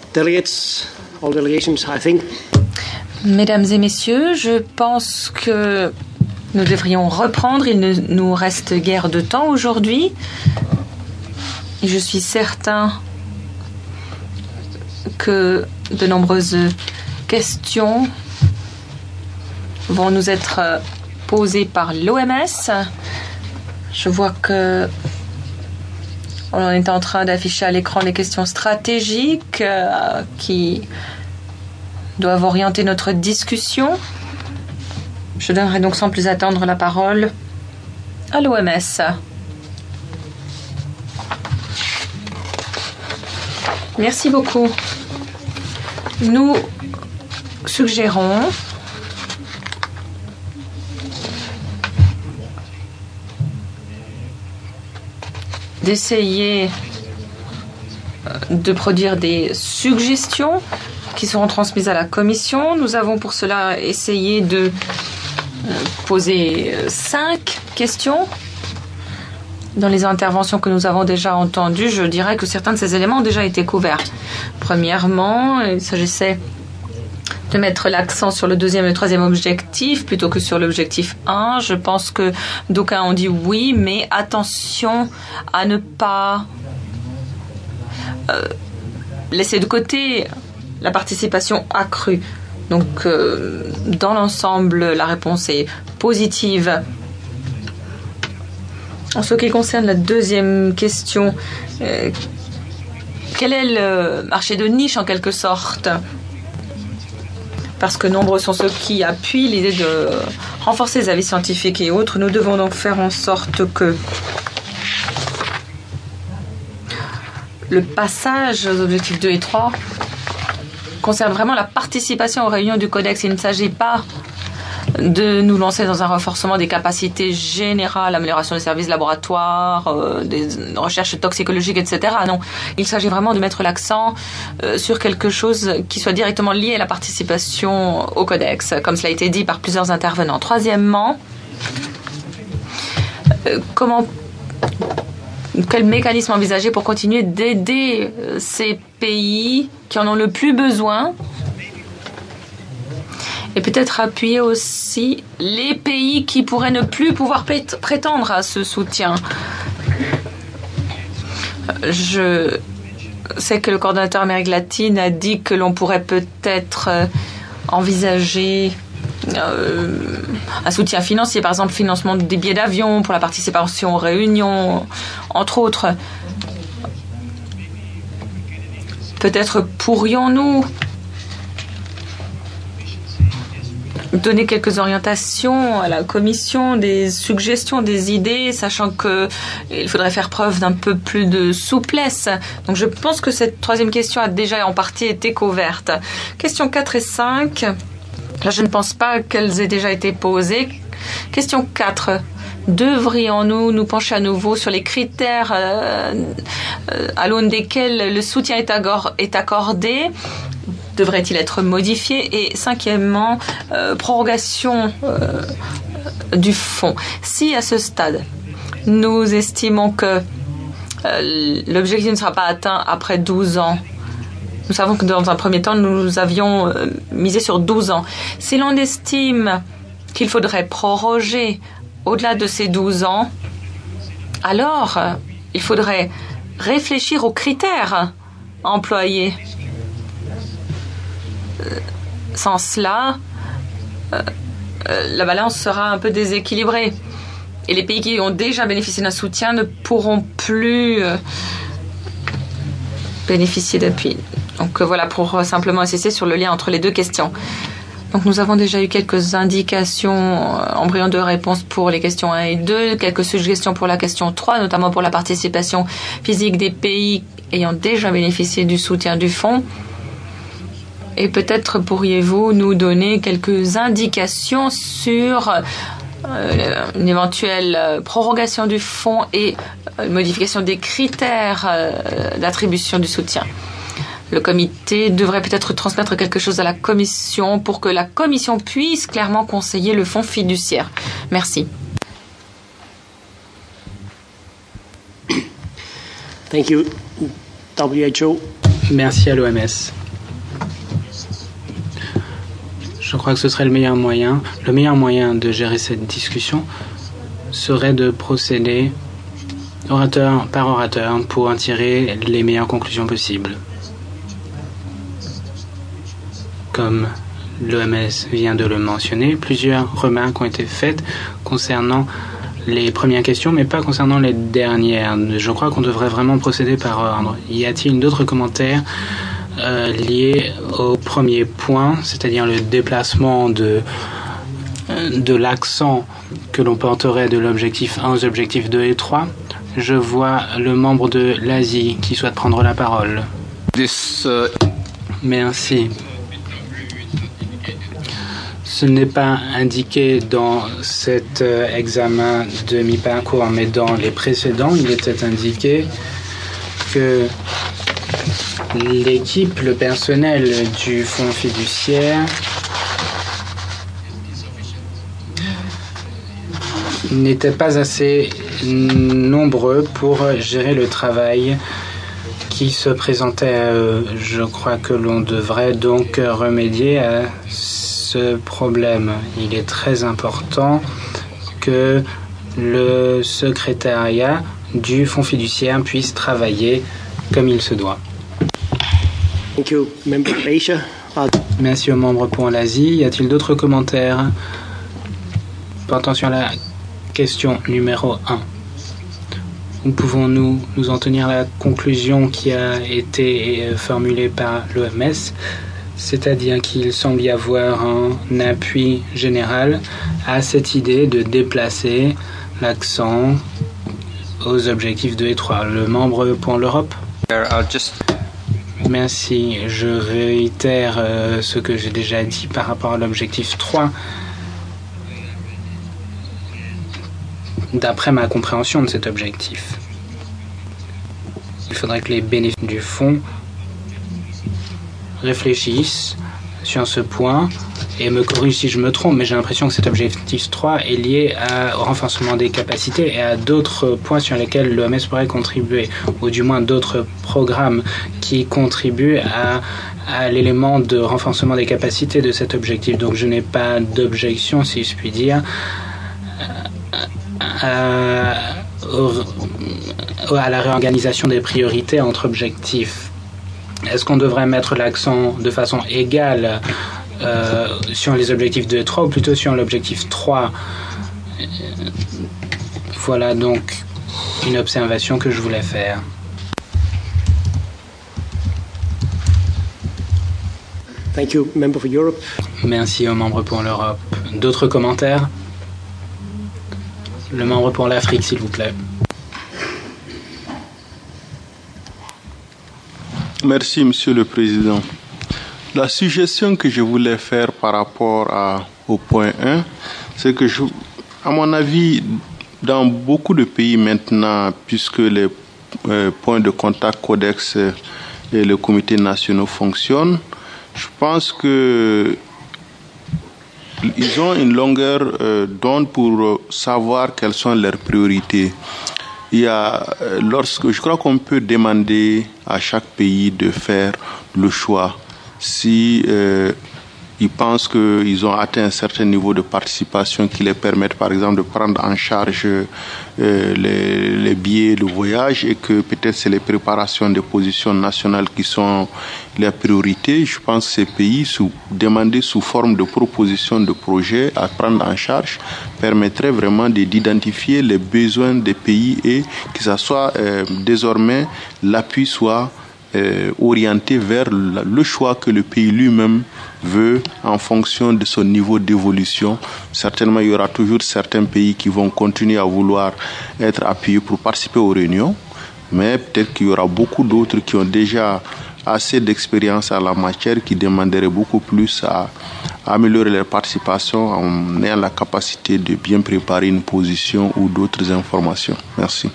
Delegates, all delegations, I think. Mesdames et messieurs, je pense que nous devrions reprendre. Il ne nous reste guère de temps aujourd'hui. Et je suis certain que de nombreuses questions vont nous être posées par l'OMS. Je vois que on est en train d'afficher à l'écran les questions stratégiques qui doivent orienter notre discussion. Je donnerai donc sans plus attendre la parole à l'OMS. Merci beaucoup. Nous suggérons d'essayer de produire des suggestions qui seront transmises à la Commission. Nous avons pour cela essayé de poser 5 questions. Dans les interventions que nous avons déjà entendues, je dirais que certains de ces éléments ont déjà été couverts. Premièrement, il s'agissait de mettre l'accent sur le deuxième et le troisième objectif plutôt que sur l'objectif 1. Je pense que d'aucuns ont dit oui, mais attention à ne pas laisser de côté la participation accrue. Donc, dans l'ensemble, la réponse est positive. En ce qui concerne la deuxième question, quel est le marché de niche en quelque sorte ? Parce que nombreux sont ceux qui appuient l'idée de renforcer les avis scientifiques et autres. Nous devons donc faire en sorte que le passage aux objectifs 2 et 3 concerne vraiment la participation aux réunions du Codex. Il ne s'agit pas de nous lancer dans un renforcement des capacités générales, amélioration des services laboratoires, des recherches toxicologiques, etc. Non, il s'agit vraiment de mettre l'accent sur quelque chose qui soit directement lié à la participation au Codex, comme cela a été dit par plusieurs intervenants. Troisièmement, quel mécanisme envisager pour continuer d'aider ces pays qui en ont le plus besoin et peut-être appuyer aussi les pays qui pourraient ne plus pouvoir prétendre à ce soutien. Je sais que le coordonnateur Amérique latine a dit que l'on pourrait peut-être envisager un soutien financier, par exemple financement des billets d'avion pour la participation aux réunions, entre autres. Peut-être pourrions-nous donner quelques orientations à la Commission, des suggestions, des idées, sachant qu'il faudrait faire preuve d'un peu plus de souplesse. Donc je pense que cette troisième question a déjà en partie été couverte. Questions 4 et 5. Là, je ne pense pas qu'elles aient déjà été posées. Question 4. Devrions-nous nous pencher à nouveau sur les critères à l'aune desquels le soutien est accordé ? Devrait-il être modifié? Et cinquièmement, prorogation du fonds. Si à ce stade, nous estimons que l'objectif ne sera pas atteint après 12 ans, nous savons que dans un premier temps, nous avions misé sur 12 ans. Si l'on estime qu'il faudrait proroger au-delà de ces 12 ans, alors il faudrait réfléchir aux critères employés. Sans cela, la balance sera un peu déséquilibrée. Et les pays qui ont déjà bénéficié d'un soutien ne pourront plus bénéficier d'appui. Donc voilà, pour simplement insister sur le lien entre les deux questions. Donc nous avons déjà eu quelques indications, embryons de réponse pour les questions 1 et 2, quelques suggestions pour la question 3, notamment pour la participation physique des pays ayant déjà bénéficié du soutien du fonds. Et peut-être pourriez-vous nous donner quelques indications sur une éventuelle prorogation du fonds et modification des critères d'attribution du soutien. Le comité devrait peut-être transmettre quelque chose à la commission pour que la commission puisse clairement conseiller le fonds fiduciaire. Merci. Thank you, WHO. Merci à l'OMS. Je crois que ce serait le meilleur moyen. Le meilleur moyen de gérer cette discussion serait de procéder orateur par orateur pour en tirer les meilleures conclusions possibles. Comme l'OMS vient de le mentionner, plusieurs remarques ont été faites concernant les premières questions, mais pas concernant les dernières. Je crois qu'on devrait vraiment procéder par ordre. Y a-t-il d'autres commentaires liés au premier point, c'est-à-dire le déplacement de l'accent que l'on porterait de l'objectif 1 aux objectifs 2 et 3? Je vois le membre de l'Asie qui souhaite prendre la parole. Merci. Ce n'est pas indiqué dans cet examen de mi-parcours, mais dans les précédents, il était indiqué que l'équipe, le personnel du fonds fiduciaire n'était pas assez nombreux pour gérer le travail qui se présentait à eux. Je crois que l'on devrait donc remédier à ce problème. Il est très important que le secrétariat du fonds fiduciaire puisse travailler comme il se doit. Thank you, Member of Asia. Merci aux membres pour l'Asie. Y a-t-il d'autres commentaires portant sur la question numéro 1? Où pouvons-nous nous en tenir à la conclusion qui a été formulée par l'OMS, c'est-à-dire qu'il semble y avoir un appui général à cette idée de déplacer l'accent aux objectifs 2 et 3. Le membre pour l'Europe? Merci. Je réitère ce que j'ai déjà dit par rapport à l'objectif 3. D'après ma compréhension de cet objectif, il faudrait que les bénéficiaires du fonds réfléchissent sur ce point et me corrigent si je me trompe, mais j'ai l'impression que cet objectif 3 est lié au renforcement des capacités et à d'autres points sur lesquels l'OMS pourrait contribuer, ou du moins d'autres programmes qui contribuent à l'élément de renforcement des capacités de cet objectif. Donc je n'ai pas d'objection, si je puis dire, à la réorganisation des priorités entre objectifs. Est-ce qu'on devrait mettre l'accent de façon égale sur les objectifs 2 et 3 ou plutôt sur l'objectif 3? Voilà donc une observation que je voulais faire. Thank you, Member for Europe. Merci aux membres pour l'Europe. D'autres commentaires? Le membre pour l'Afrique, s'il vous plaît. Merci, Monsieur le Président. La suggestion que je voulais faire par rapport au point 1, c'est que, à mon avis, dans beaucoup de pays maintenant, puisque les points de contact codex et le comité national fonctionnent, je pense que ils ont une longueur d'onde pour savoir quelles sont leurs priorités. Je crois qu'on peut demander à chaque pays de faire le choix. Si ils pensent qu'ils ont atteint un certain niveau de participation qui les permettent, par exemple, de prendre en charge les billets de voyage et que peut-être c'est les préparations des positions nationales qui sont les priorités. Je pense que ces pays, demander sous forme de proposition de projet à prendre en charge, permettrait vraiment d'identifier les besoins des pays et que ça soit désormais l'appui soit orienté vers le choix que le pays lui-même veut en fonction de son niveau d'évolution. Certainement, il y aura toujours certains pays qui vont continuer à vouloir être appuyés pour participer aux réunions, mais peut-être qu'il y aura beaucoup d'autres qui ont déjà assez d'expérience à la matière qui demanderaient beaucoup plus à améliorer leur participation en ayant la capacité de bien préparer une position ou d'autres informations. Merci.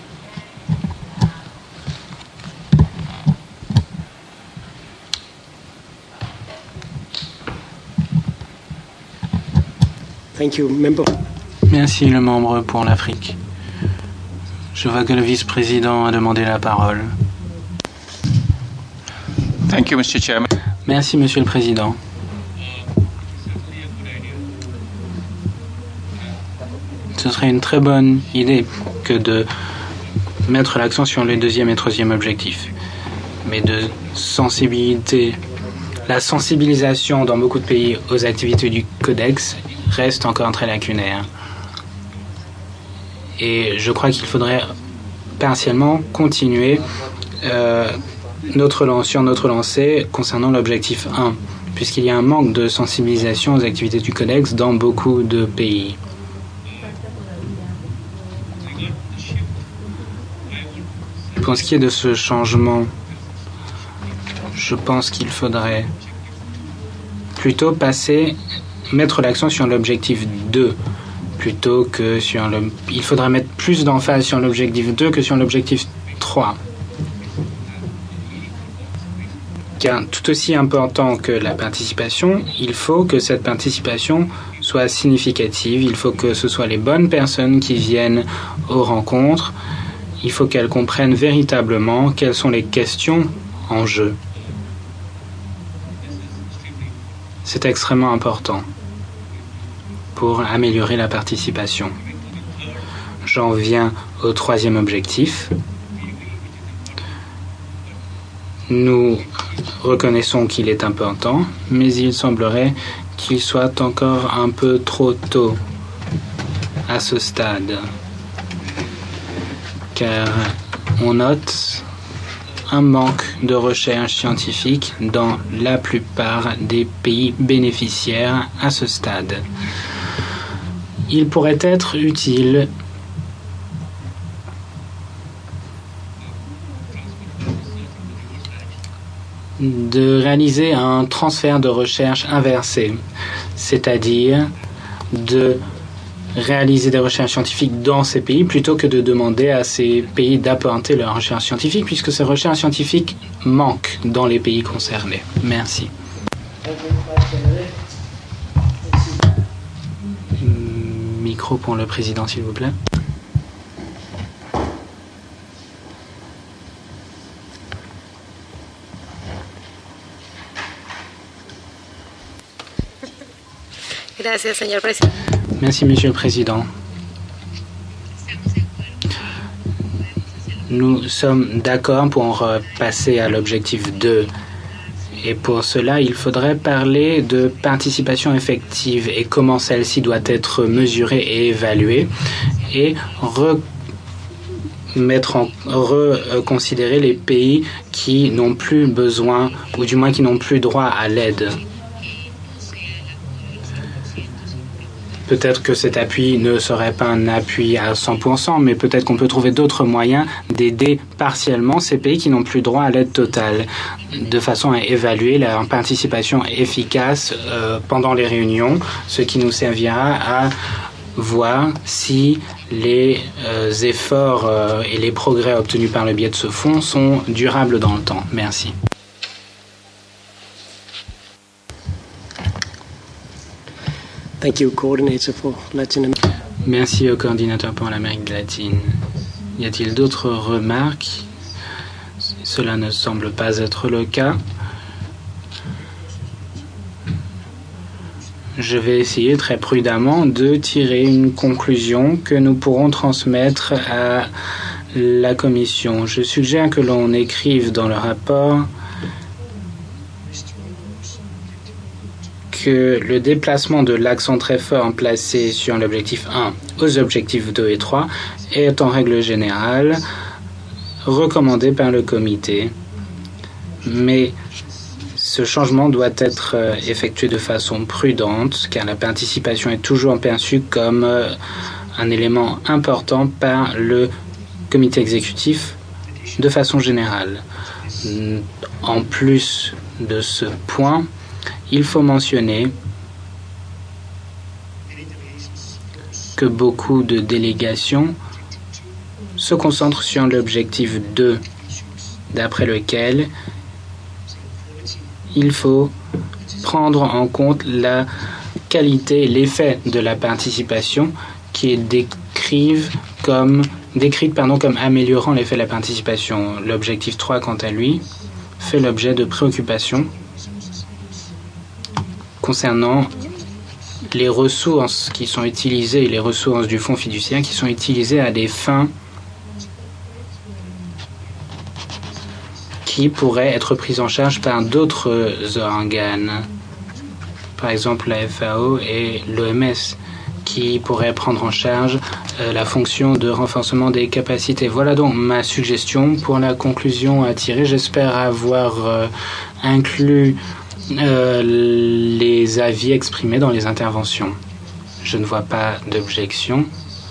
Thank you, Member. Merci, le membre pour l'Afrique. Je vois que le vice-président a demandé la parole. Thank you, Mr. Chairman. Merci, Monsieur le Président. Ce serait une très bonne idée que de mettre l'accent sur les deuxième et troisième objectifs. Mais la sensibilisation dans beaucoup de pays aux activités du Codex reste encore très lacunaire. Et je crois qu'il faudrait partiellement continuer notre lancée concernant l'objectif 1, puisqu'il y a un manque de sensibilisation aux activités du Codex dans beaucoup de pays. Pour ce qui est de ce changement, je pense qu'il faudrait plutôt mettre l'accent sur l'objectif 2 plutôt que sur il faudrait mettre plus d'emphase sur l'objectif 2 que sur l'objectif 3. Car tout aussi important que la participation, il faut que cette participation soit significative, il faut que ce soit les bonnes personnes qui viennent aux rencontres, il faut qu'elles comprennent véritablement quelles sont les questions en jeu. C'est extrêmement important pour améliorer la participation. J'en viens au troisième objectif. Nous reconnaissons qu'il est important, mais il semblerait qu'il soit encore un peu trop tôt à ce stade, car on note un manque de recherche scientifique dans la plupart des pays bénéficiaires à ce stade. Il pourrait être utile de réaliser un transfert de recherche inversé, c'est-à-dire de réaliser des recherches scientifiques dans ces pays plutôt que de demander à ces pays d'apporter leurs recherches scientifiques, puisque ces recherches scientifiques manquent dans les pays concernés. Merci. Micro pour le président, s'il vous plaît. Gracias, señor presidente. Merci, Monsieur le Président. Nous sommes d'accord pour passer à l'objectif 2. Et pour cela, il faudrait parler de participation effective et comment celle-ci doit être mesurée et évaluée et reconsidérer les pays qui n'ont plus besoin ou du moins qui n'ont plus droit à l'aide. Peut-être que cet appui ne serait pas un appui à 100%, mais peut-être qu'on peut trouver d'autres moyens d'aider partiellement ces pays qui n'ont plus droit à l'aide totale, de façon à évaluer leur participation efficace pendant les réunions, ce qui nous servira à voir si les efforts et les progrès obtenus par le biais de ce fonds sont durables dans le temps. Merci. Thank you, Coordinator for Latin America. Merci au coordinateur pour l'Amérique latine. Y a-t-il d'autres remarques? Cela ne semble pas être le cas. Je vais essayer très prudemment de tirer une conclusion que nous pourrons transmettre à la Commission. Je suggère que l'on écrive dans le rapport que le déplacement de l'accent très fort placé sur l'objectif 1 aux objectifs 2 et 3 est en règle générale recommandé par le comité, mais ce changement doit être effectué de façon prudente car la participation est toujours perçue comme un élément important par le comité exécutif de façon générale. En plus de ce point, il faut mentionner que beaucoup de délégations se concentrent sur l'objectif 2, d'après lequel il faut prendre en compte la qualité et l'effet de la participation qui est décrite comme améliorant l'effet de la participation. L'objectif 3, quant à lui, fait l'objet de préoccupations concernant les ressources qui sont utilisées, les ressources du fonds fiduciaire qui sont utilisées à des fins qui pourraient être prises en charge par d'autres organes, par exemple la FAO et l'OMS, qui pourraient prendre en charge la fonction de renforcement des capacités. Voilà donc ma suggestion pour la conclusion à tirer. J'espère avoir inclus les avis exprimés dans les interventions. Je ne vois pas d'objection.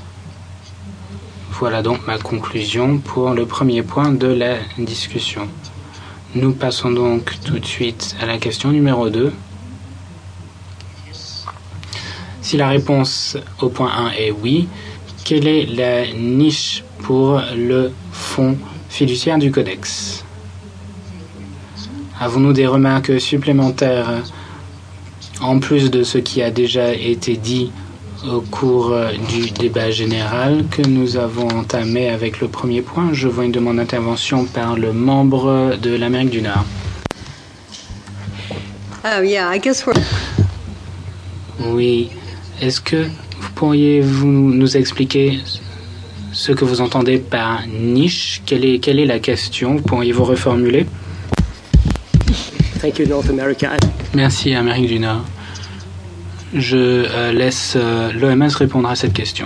Voilà donc ma conclusion pour le premier point de la discussion. Nous passons donc tout de suite à la question numéro 2. Si la réponse au point 1 est oui, quelle est la niche pour le fonds fiduciaire du Codex? Avons-nous des remarques supplémentaires en plus de ce qui a déjà été dit au cours du débat général que nous avons entamé avec le premier point? Je vois une demande d'intervention par le membre de l'Amérique du Nord. Oui. Est-ce que pourriez-vous nous expliquer ce que vous entendez par niche? Quelle est la question? Pourriez-vous reformuler? Thank you, North America. Merci, Amérique du Nord. Je laisse l'OMS répondre à cette question.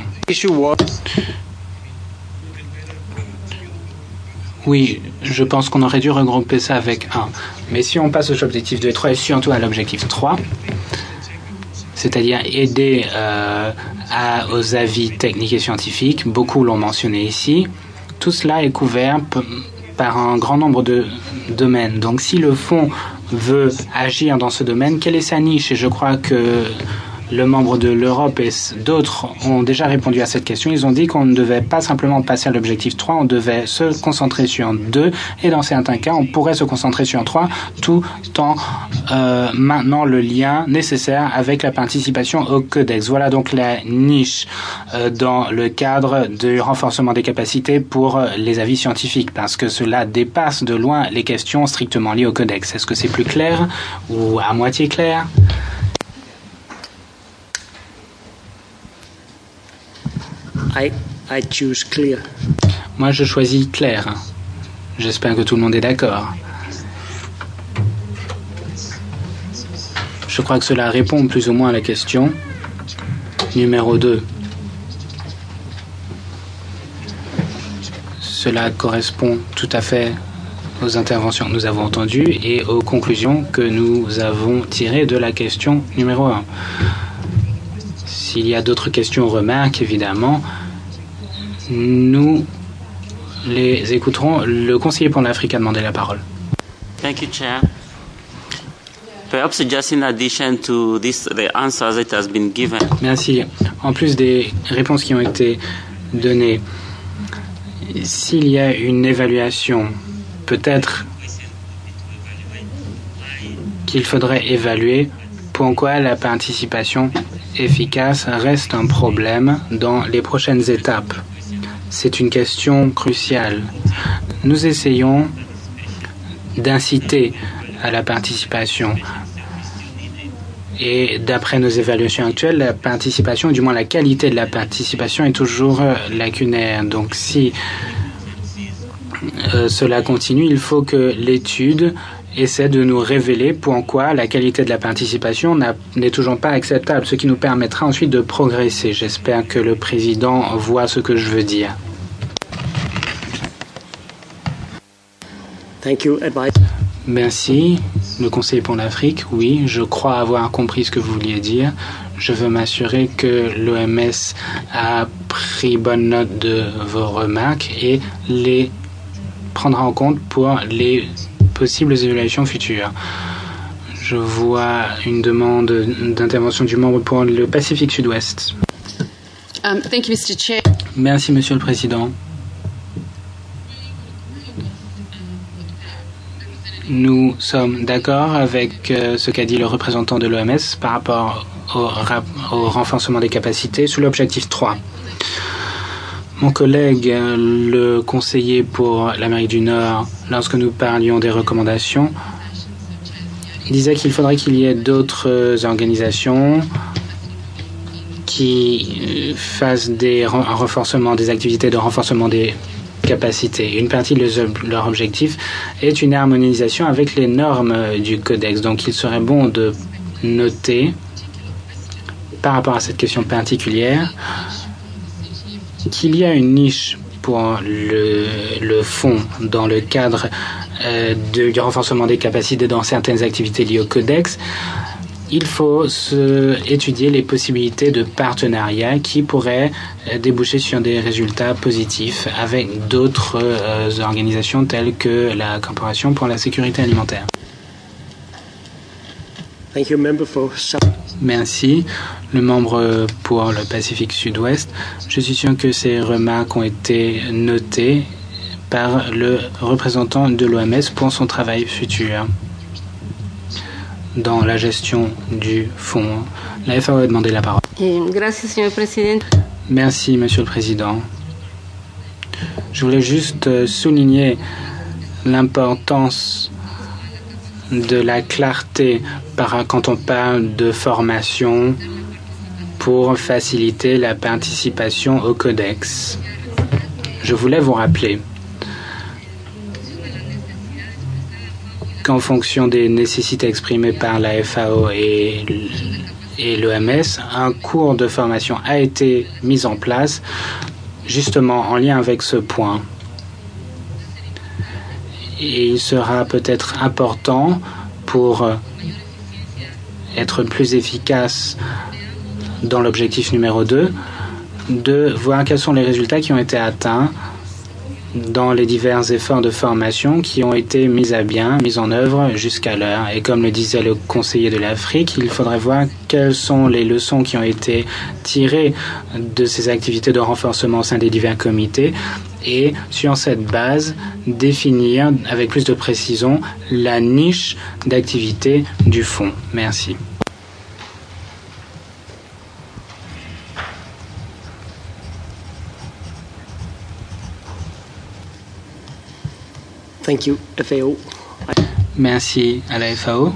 Oui, je pense qu'on aurait dû regrouper ça avec 1. Mais si on passe aux objectifs 2 et 3 et surtout à l'objectif 3, c'est-à-dire aider aux avis techniques et scientifiques, beaucoup l'ont mentionné ici, tout cela est couvert par un grand nombre de domaines. Donc si le fonds veut agir dans ce domaine, quelle est sa niche? Et je crois que le membre de l'Europe et d'autres ont déjà répondu à cette question. Ils ont dit qu'on ne devait pas simplement passer à l'objectif 3, on devait se concentrer sur 2 et dans certains cas, on pourrait se concentrer sur 3 tout en maintenant le lien nécessaire avec la participation au Codex. Voilà donc la niche dans le cadre du renforcement des capacités pour les avis scientifiques parce que cela dépasse de loin les questions strictement liées au Codex. Est-ce que c'est plus clair ou à moitié clair? I choose clear. Moi, je choisis clair. J'espère que tout le monde est d'accord. Je crois que cela répond plus ou moins à la question numéro 2. Cela correspond tout à fait aux interventions que nous avons entendues et aux conclusions que nous avons tirées de la question numéro 1. S'il y a d'autres questions ou remarques, évidemment, nous les écouterons. Le conseiller pour l'Afrique a demandé la parole. Thank you, Chair. Perhaps just in addition to this, the answers that has been given. Merci. En plus des réponses qui ont été données, s'il y a une évaluation, peut-être qu'il faudrait évaluer pourquoi la participation efficace reste un problème dans les prochaines étapes. C'est une question cruciale. Nous essayons d'inciter à la participation. Et d'après nos évaluations actuelles, la participation, du moins la qualité de la participation, est toujours lacunaire. Donc si cela continue, il faut que l'étude essaie de nous révéler pourquoi la qualité de la participation n'est toujours pas acceptable, ce qui nous permettra ensuite de progresser. J'espère que le président voit ce que je veux dire. Thank you. Merci. Le conseiller pour l'Afrique, oui, je crois avoir compris ce que vous vouliez dire. Je veux m'assurer que l'OMS a pris bonne note de vos remarques et les prendra en compte pour les possibles évaluations futures. Je vois une demande d'intervention du membre pour le Pacifique Sud-Ouest. Thank you, Mr. Chair. Merci, Monsieur le Président. Nous sommes d'accord avec ce qu'a dit le représentant de l'OMS par rapport au renforcement des capacités sous l'objectif 3. Mon collègue, le conseiller pour l'Amérique du Nord, lorsque nous parlions des recommandations, disait qu'il faudrait qu'il y ait d'autres organisations qui fassent un renforcement des activités de renforcement des capacités. Une partie de leur objectif est une harmonisation avec les normes du Codex. Donc il serait bon de noter, par rapport à cette question particulière, qu'il y a une niche pour le fonds dans le cadre du renforcement des capacités dans certaines activités liées au Codex. Il faut étudier les possibilités de partenariat qui pourraient déboucher sur des résultats positifs avec d'autres organisations telles que la Corporation pour la sécurité alimentaire. Thank you, member for Merci, le membre pour le Pacifique Sud-Ouest. Je suis sûr que ces remarques ont été notées par le représentant de l'OMS pour son travail futur dans la gestion du fonds. La FAO a demandé la parole. Gracias, señor presidente. Merci, Monsieur le Président. Je voulais juste souligner l'importance de la clarté quand on parle de formation pour faciliter la participation au Codex. Je voulais vous rappeler qu'en fonction des nécessités exprimées par la FAO et l'OMS, un cours de formation a été mis en place justement en lien avec ce point. Et il sera peut-être important pour être plus efficace dans l'objectif numéro 2 de voir quels sont les résultats qui ont été atteints dans les divers efforts de formation qui ont été mis en œuvre jusqu'à l'heure. Et comme le disait le conseiller de l'Afrique, il faudrait voir quelles sont les leçons qui ont été tirées de ces activités de renforcement au sein des divers comités et, sur cette base, définir avec plus de précision la niche d'activité du fonds. Merci. Thank you, FAO. Merci à la FAO.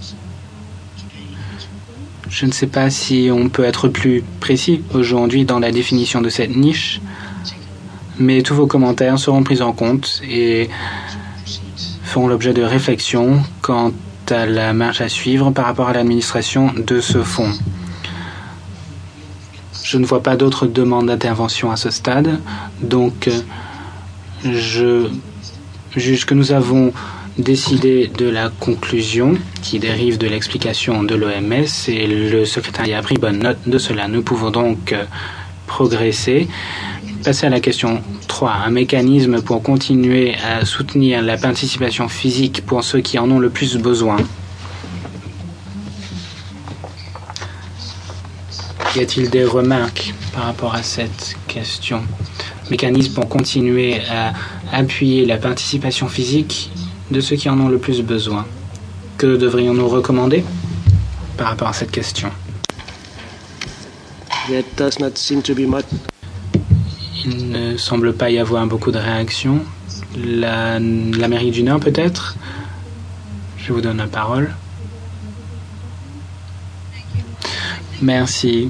Je ne sais pas si on peut être plus précis aujourd'hui dans la définition de cette niche, mais tous vos commentaires seront pris en compte et feront l'objet de réflexion quant à la marche à suivre par rapport à l'administration de ce fonds. Je ne vois pas d'autres demandes d'intervention à ce stade, donc je juge que nous avons décidé de la conclusion qui dérive de l'explication de l'OMS et le secrétariat a pris bonne note de cela. Nous pouvons donc progresser. Passer à la question 3. Un mécanisme pour continuer à soutenir la participation physique pour ceux qui en ont le plus besoin. Y a-t-il des remarques par rapport à cette question? Mécanisme pour continuer à appuyer la participation physique de ceux qui en ont le plus besoin. Que devrions-nous recommander par rapport à cette question? There does not seem to be much. Il ne semble pas y avoir beaucoup de réactions. L'Amérique du Nord peut-être? Je vous donne la parole. Merci.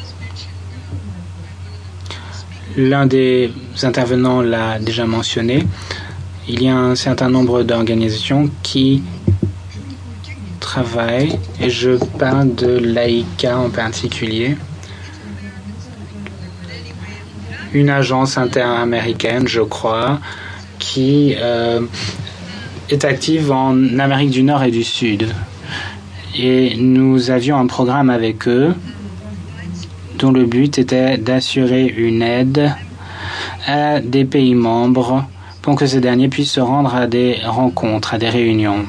L'un des intervenants l'a déjà mentionné. Il y a un certain nombre d'organisations qui travaillent, et je parle de l'AICA en particulier, une agence interaméricaine, je crois, qui est active en Amérique du Nord et du Sud. Et nous avions un programme avec eux dont le but était d'assurer une aide à des pays membres pour que ces derniers puissent se rendre à des rencontres, à des réunions.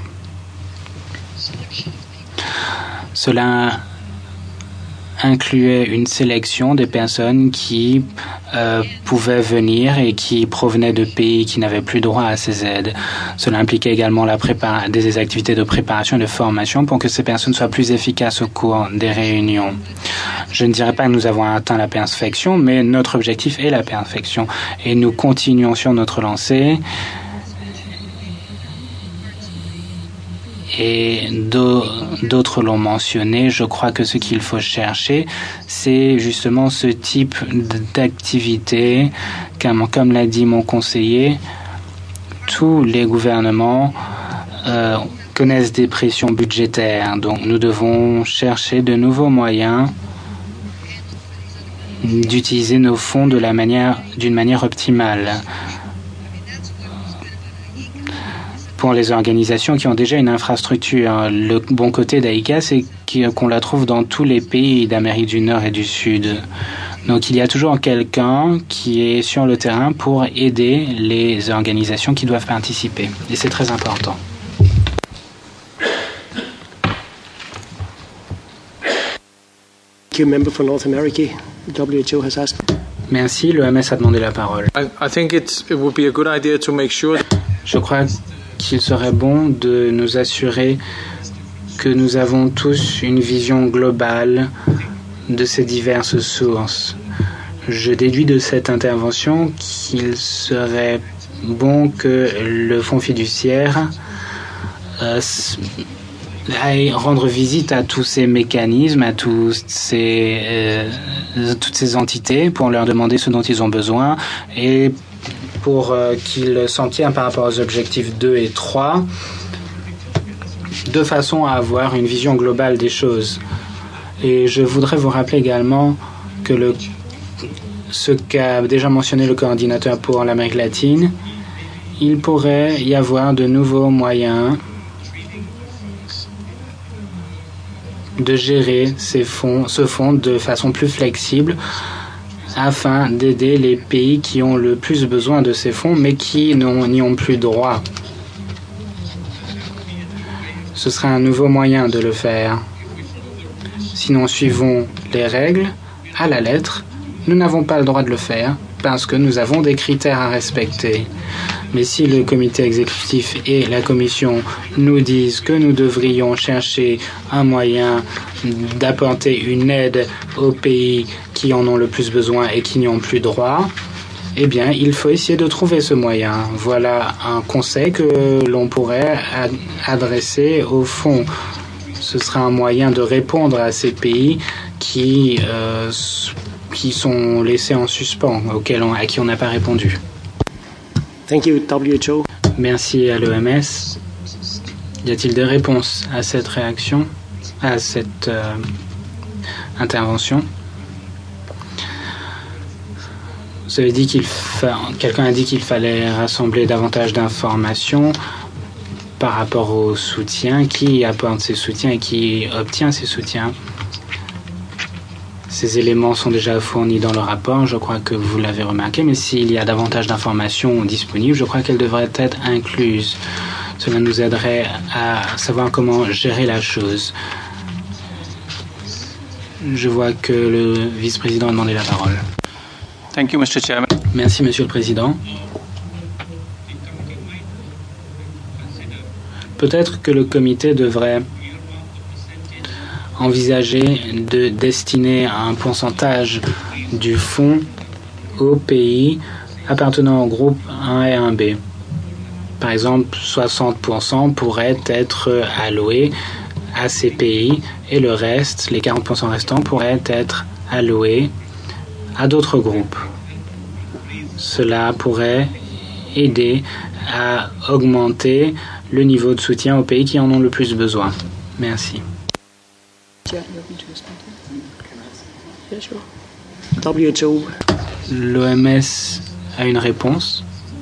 Cela incluait une sélection des personnes qui pouvaient venir et qui provenaient de pays qui n'avaient plus droit à ces aides. Cela impliquait également des activités de préparation et de formation pour que ces personnes soient plus efficaces au cours des réunions. Je ne dirais pas que nous avons atteint la perfection, mais notre objectif est la perfection et nous continuons sur notre lancée. et d'autres l'ont mentionné. Je crois que ce qu'il faut chercher, c'est justement ce type d'activité. Comme l'a dit mon conseiller, tous les gouvernements connaissent des pressions budgétaires. Donc nous devons chercher de nouveaux moyens d'utiliser nos fonds d'une manière optimale. Pour les organisations qui ont déjà une infrastructure, le bon côté d'AICA, c'est qu'on la trouve dans tous les pays d'Amérique du Nord et du Sud. Donc il y a toujours quelqu'un qui est sur le terrain pour aider les organisations qui doivent participer. Et c'est très important. Member for North America, WHO has asked. Merci, l'OMS a demandé la parole. I think it would be a good idea to make sure. Je crois qu'il serait bon de nous assurer que nous avons tous une vision globale de ces diverses sources. Je déduis de cette intervention qu'il serait bon que le fonds fiduciaire aille rendre visite à tous ces mécanismes, à toutes ces entités pour leur demander ce dont ils ont besoin et pour qu'ils s'en tiennent par rapport aux objectifs 2 et 3 de façon à avoir une vision globale des choses. Et je voudrais vous rappeler également que ce qu'a déjà mentionné le coordinateur pour l'Amérique latine, il pourrait y avoir de nouveaux moyens de gérer ce fonds de façon plus flexible afin d'aider les pays qui ont le plus besoin de ces fonds mais qui n'y ont plus droit. Ce sera un nouveau moyen de le faire. Si nous suivons les règles à la lettre, nous n'avons pas le droit de le faire parce que nous avons des critères à respecter. Mais si le comité exécutif et la commission nous disent que nous devrions chercher un moyen d'apporter une aide aux pays qui en ont le plus besoin et qui n'y ont plus droit, eh bien, il faut essayer de trouver ce moyen. Voilà un conseil que l'on pourrait adresser au fond. Ce sera un moyen de répondre à ces pays qui sont laissés en suspens, à qui on n'a pas répondu. Thank you, WHO. Merci à l'OMS. Y a-t-il des réponses à cette réaction, à cette intervention? Vous avez dit quelqu'un a dit qu'il fallait rassembler davantage d'informations par rapport au soutien. Qui apporte ces soutiens et qui obtient ces soutiens? Ces éléments sont déjà fournis dans le rapport, je crois que vous l'avez remarqué, mais s'il y a davantage d'informations disponibles, je crois qu'elles devraient être incluses. Cela nous aiderait à savoir comment gérer la chose. Je vois que le vice-président a demandé la parole. Thank you, Mr. Chairman. Merci, Monsieur le Président. Peut-être que le comité devrait envisager de destiner un pourcentage du fonds aux pays appartenant au groupe 1 et 1B. Par exemple, 60% pourraient être alloués à ces pays et le reste, les 40% restants, pourraient être alloués à d'autres groupes. Cela pourrait aider à augmenter le niveau de soutien aux pays qui en ont le plus besoin. Merci. WHO. L'OMS a une réponse.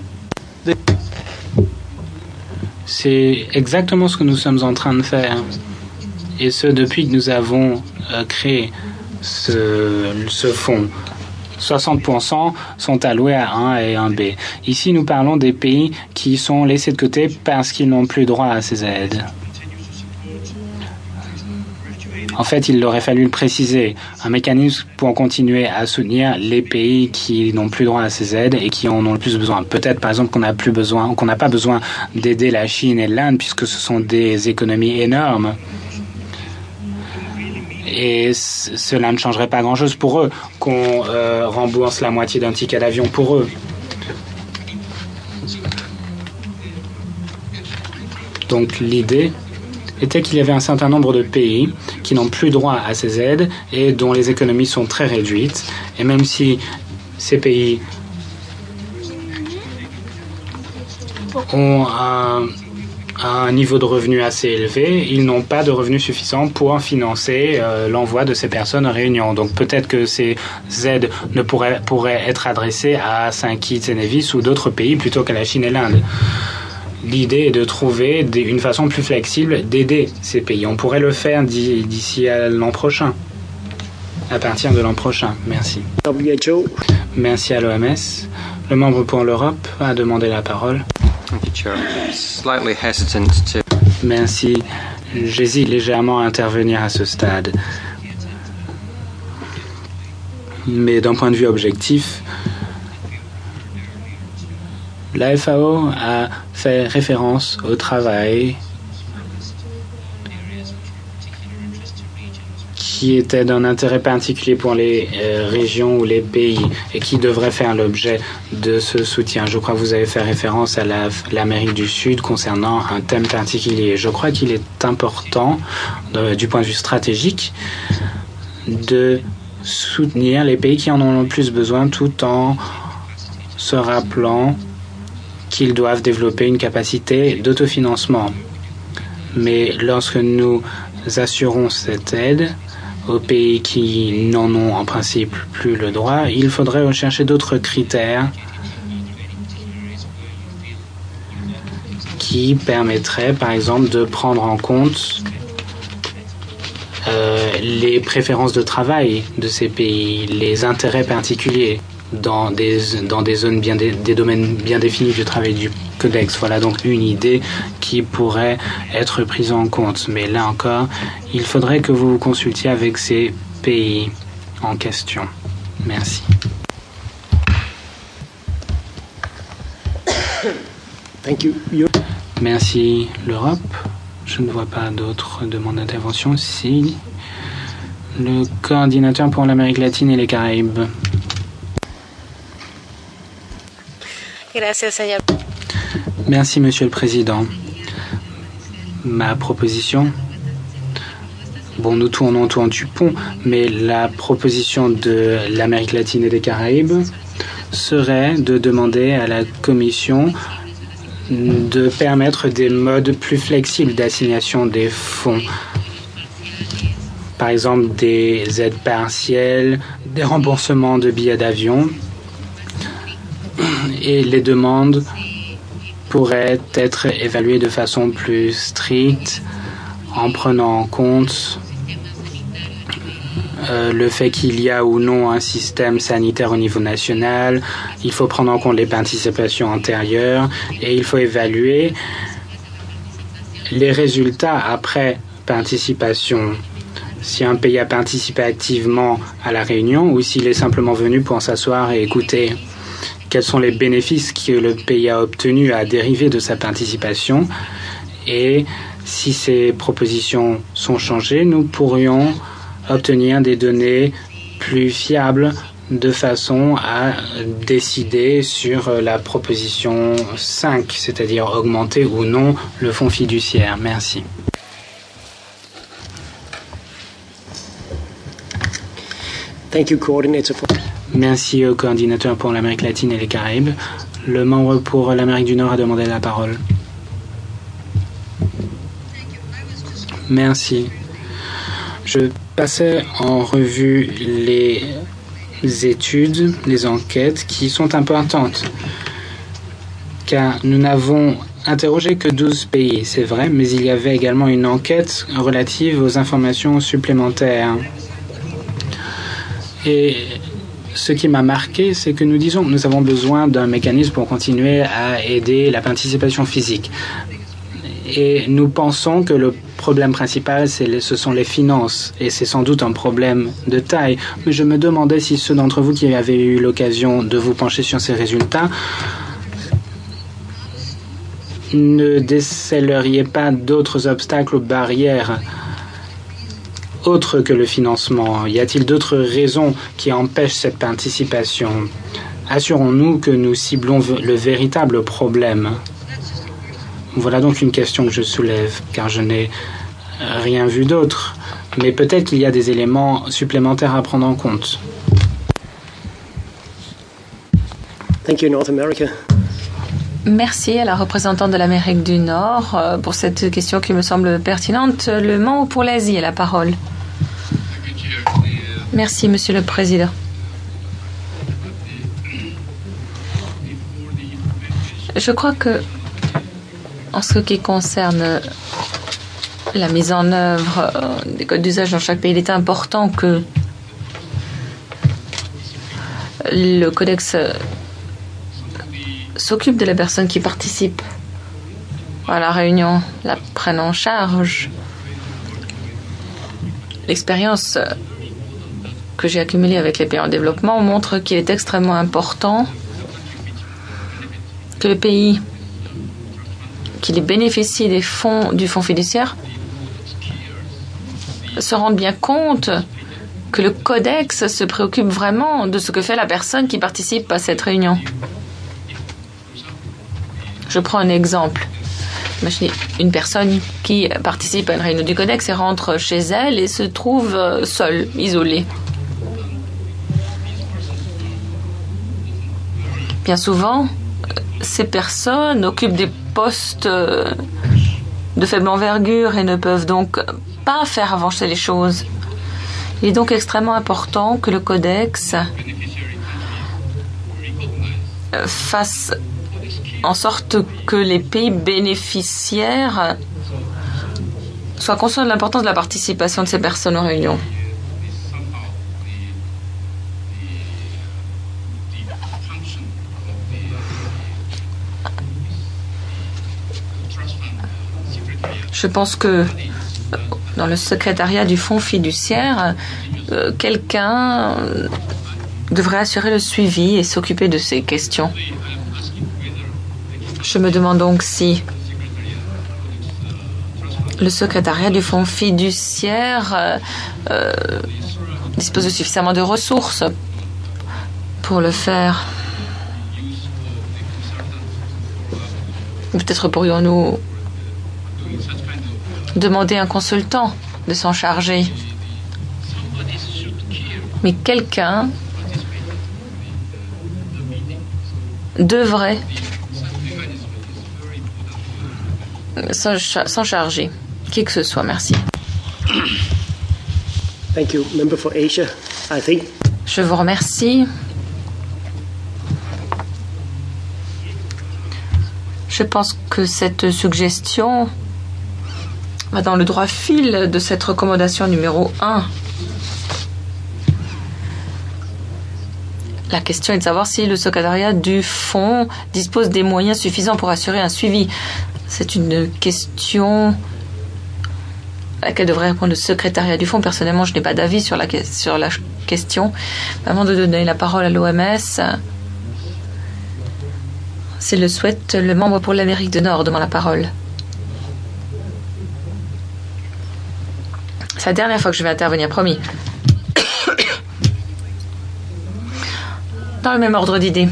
C'est exactement ce que nous sommes en train de faire. Et ce, depuis que nous avons créé ce fonds. 60% sont alloués à 1 et 1B. Ici, nous parlons des pays qui sont laissés de côté parce qu'ils n'ont plus droit à ces aides. En fait, il aurait fallu le préciser. Un mécanisme pour continuer à soutenir les pays qui n'ont plus droit à ces aides et qui en ont le plus besoin. Peut-être, par exemple, qu'on n'a pas besoin d'aider la Chine et l'Inde puisque ce sont des économies énormes. Et cela ne changerait pas grand-chose pour eux qu'on rembourse la moitié d'un ticket d'avion pour eux. Donc l'idée, était qu'il y avait un certain nombre de pays qui n'ont plus droit à ces aides et dont les économies sont très réduites. Et même si ces pays ont un niveau de revenu assez élevé, ils n'ont pas de revenus suffisants pour financer l'envoi de ces personnes en réunion. Donc peut-être que ces aides pourraient être adressées à Saint Kitts et Nevis ou d'autres pays plutôt qu'à la Chine et l'Inde. L'idée est de trouver une façon plus flexible d'aider ces pays. On pourrait le faire d'ici à l'an prochain, à partir de l'an prochain. Merci. WHO. Merci à l'OMS. Le membre pour l'Europe a demandé la parole. Thank you, Chair. Slightly hesitant to... Merci. J'hésite légèrement à intervenir à ce stade. Mais d'un point de vue objectif, la FAO a fait référence au travail qui était d'un intérêt particulier pour les régions ou les pays et qui devrait faire l'objet de ce soutien. Je crois que vous avez fait référence à l'Amérique du Sud concernant un thème particulier. Je crois qu'il est important, du point de vue stratégique, de soutenir les pays qui en ont le plus besoin tout en se rappelant qu'ils doivent développer une capacité d'autofinancement. Mais lorsque nous assurons cette aide aux pays qui n'en ont en principe plus le droit, il faudrait rechercher d'autres critères qui permettraient, par exemple, de prendre en compte les préférences de travail de ces pays, les intérêts particuliers dans des zones des domaines bien définis du travail du Codex. Voilà donc une idée qui pourrait être prise en compte. Mais là encore, il faudrait que vous vous consultiez avec ces pays en question. Merci. Thank you. Merci, l'Europe. Je ne vois pas d'autres demandes d'intervention. Si le coordinateur pour l'Amérique latine et les Caraïbes. Merci, Monsieur le Président. Ma proposition, nous tournons autour du pont, mais la proposition de l'Amérique latine et des Caraïbes serait de demander à la Commission de permettre des modes plus flexibles d'assignation des fonds. Par exemple, des aides partielles, des remboursements de billets d'avion. Et les demandes pourraient être évaluées de façon plus stricte en prenant en compte le fait qu'il y a ou non un système sanitaire au niveau national. Il faut prendre en compte les participations antérieures et il faut évaluer les résultats après participation. Si un pays a participé activement à la réunion ou s'il est simplement venu pour s'asseoir et écouter. Quels sont les bénéfices que le pays a obtenus à dériver de sa participation et si ces propositions sont changées, nous pourrions obtenir des données plus fiables de façon à décider sur la proposition 5, c'est-à-dire augmenter ou non le fonds fiduciaire. Merci. Thank you, coordinator. Merci au coordinateur pour l'Amérique latine et les Caraïbes. Le membre pour l'Amérique du Nord a demandé la parole. Merci. Je passais en revue les études, les enquêtes qui sont importantes, car nous n'avons interrogé que 12 pays, c'est vrai, mais il y avait également une enquête relative aux informations supplémentaires. Et ce qui m'a marqué, c'est que nous disons que nous avons besoin d'un mécanisme pour continuer à aider la participation physique. Et nous pensons que le problème principal, ce sont les finances. Et c'est sans doute un problème de taille. Mais je me demandais si ceux d'entre vous qui avaient eu l'occasion de vous pencher sur ces résultats ne décèleriez pas d'autres obstacles ou barrières autre que le financement? Y a-t-il d'autres raisons qui empêchent cette participation? Assurons-nous que nous ciblons le véritable problème. Voilà donc une question que je soulève, car je n'ai rien vu d'autre. Mais peut-être qu'il y a des éléments supplémentaires à prendre en compte. Thank you, North America. Merci à la représentante de l'Amérique du Nord pour cette question qui me semble pertinente. Le membre pour l'Asie a la parole. Merci, Monsieur le Président. Je crois que, en ce qui concerne la mise en œuvre des codes d'usage dans chaque pays, il est important que le codex s'occupe de la personne qui participe à la réunion, la prenne en charge. L'expérience que j'ai accumulée avec les pays en développement montre qu'il est extrêmement important que le pays qui bénéficie du fonds fiduciaire se rende bien compte que le codex se préoccupe vraiment de ce que fait la personne qui participe à cette réunion. Je prends un exemple. Imaginez une personne qui participe à une réunion du codex et rentre chez elle et se trouve seule, isolée. Bien souvent, ces personnes occupent des postes de faible envergure et ne peuvent donc pas faire avancer les choses. Il est donc extrêmement important que le codex fasse en sorte que les pays bénéficiaires soient conscients de l'importance de la participation de ces personnes aux réunions. Je pense que dans le secrétariat du fonds fiduciaire, quelqu'un devrait assurer le suivi et s'occuper de ces questions. Je me demande donc si le secrétariat du fonds fiduciaire dispose de suffisamment de ressources pour le faire. Peut-être pourrions-nous demander à un consultant de s'en charger. Mais quelqu'un devrait s'en charger. Qui que ce soit, merci. Thank you. Member for Asia, I think. Je vous remercie. Je pense que cette suggestion va dans le droit fil de cette recommandation numéro 1. La question est de savoir si le secrétariat du fonds dispose des moyens suffisants pour assurer un suivi. C'est une question à laquelle devrait répondre le secrétariat du fonds. Personnellement, je n'ai pas d'avis sur la question. Avant de donner la parole à l'OMS, s'il le souhaite, le membre pour l'Amérique du Nord demande la parole. C'est la dernière fois que je vais intervenir, promis. Dans le même ordre d'idées.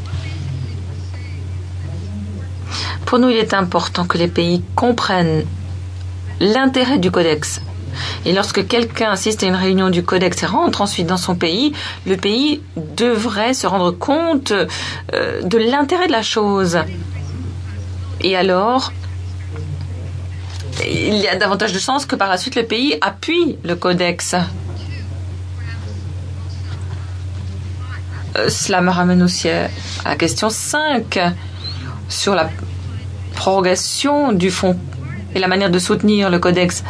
Pour nous, il est important que les pays comprennent l'intérêt du codex. Et lorsque quelqu'un assiste à une réunion du codex et rentre ensuite dans son pays, le pays devrait se rendre compte de l'intérêt de la chose. Et alors, il y a davantage de chances que par la suite le pays appuie le codex. Cela me ramène aussi à la question 5 sur la prorogation du fonds et la manière de soutenir le codex.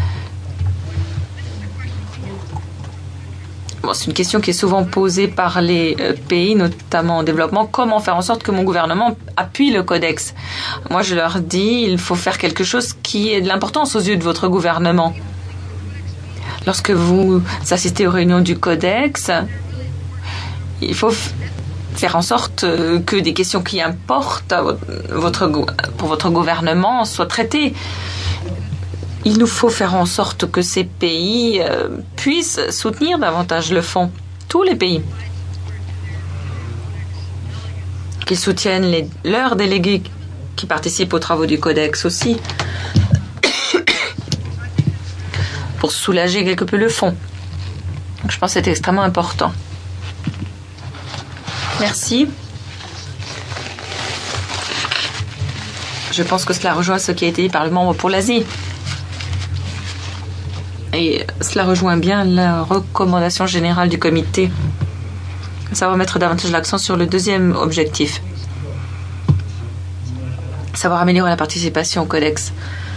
Bon, c'est une question qui est souvent posée par les pays, notamment en développement. Comment faire en sorte que mon gouvernement appuie le codex? Moi, je leur dis, il faut faire quelque chose qui ait de l'importance aux yeux de votre gouvernement. Lorsque vous assistez aux réunions du codex, il faut faire en sorte que des questions qui importent pour votre gouvernement soient traitées. Il nous faut faire en sorte que ces pays puissent soutenir davantage le fonds. Tous les pays. Qu'ils soutiennent leurs délégués qui participent aux travaux du codex aussi. pour soulager quelque peu le fond. Donc, je pense que c'est extrêmement important. Merci. Je pense que cela rejoint ce qui a été dit par le membre pour l'Asie. Et cela rejoint bien la recommandation générale du comité. Ça va mettre davantage l'accent sur le deuxième objectif. Savoir améliorer la participation au codex.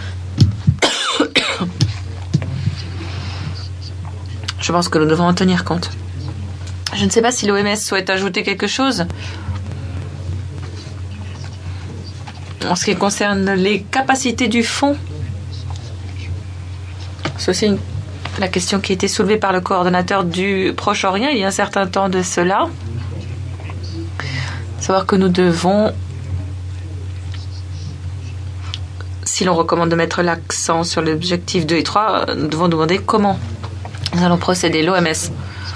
Je pense que nous devons en tenir compte. Je ne sais pas si l'OMS souhaite ajouter quelque chose. En ce qui concerne les capacités du fonds, c'est aussi la question qui a été soulevée par le coordonnateur du Proche-Orient il y a un certain temps de cela. Savoir que nous devons, si l'on recommande de mettre l'accent sur l'objectif 2 et 3, nous devons demander comment nous allons procéder, l'OMS.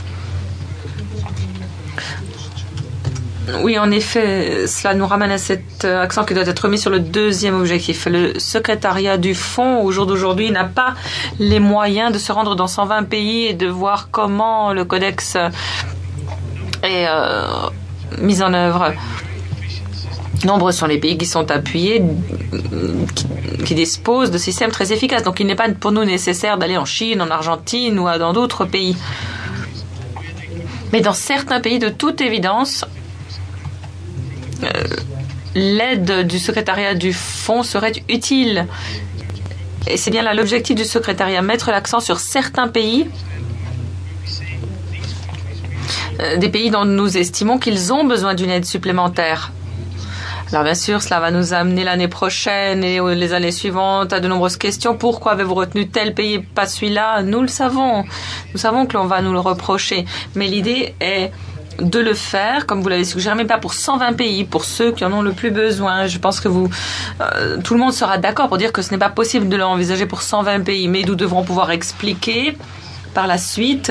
Oui, en effet, cela nous ramène à cet accent qui doit être mis sur le deuxième objectif. Le secrétariat du fonds, au jour d'aujourd'hui, n'a pas les moyens de se rendre dans 120 pays et de voir comment le codex est mis en œuvre. Nombreux sont les pays qui sont appuyés, qui disposent de systèmes très efficaces. Donc il n'est pas pour nous nécessaire d'aller en Chine, en Argentine ou dans d'autres pays. Mais dans certains pays, de toute évidence, l'aide du secrétariat du fonds serait utile. Et c'est bien là l'objectif du secrétariat, mettre l'accent sur certains pays, des pays dont nous estimons qu'ils ont besoin d'une aide supplémentaire. Alors bien sûr, cela va nous amener l'année prochaine et les années suivantes à de nombreuses questions. Pourquoi avez-vous retenu tel pays et pas celui-là? Nous le savons. Nous savons que l'on va nous le reprocher. Mais l'idée est de le faire, comme vous l'avez suggéré, mais pas pour 120 pays, pour ceux qui en ont le plus besoin. Je pense que tout le monde sera d'accord pour dire que ce n'est pas possible de l'envisager pour 120 pays, mais nous devrons pouvoir expliquer par la suite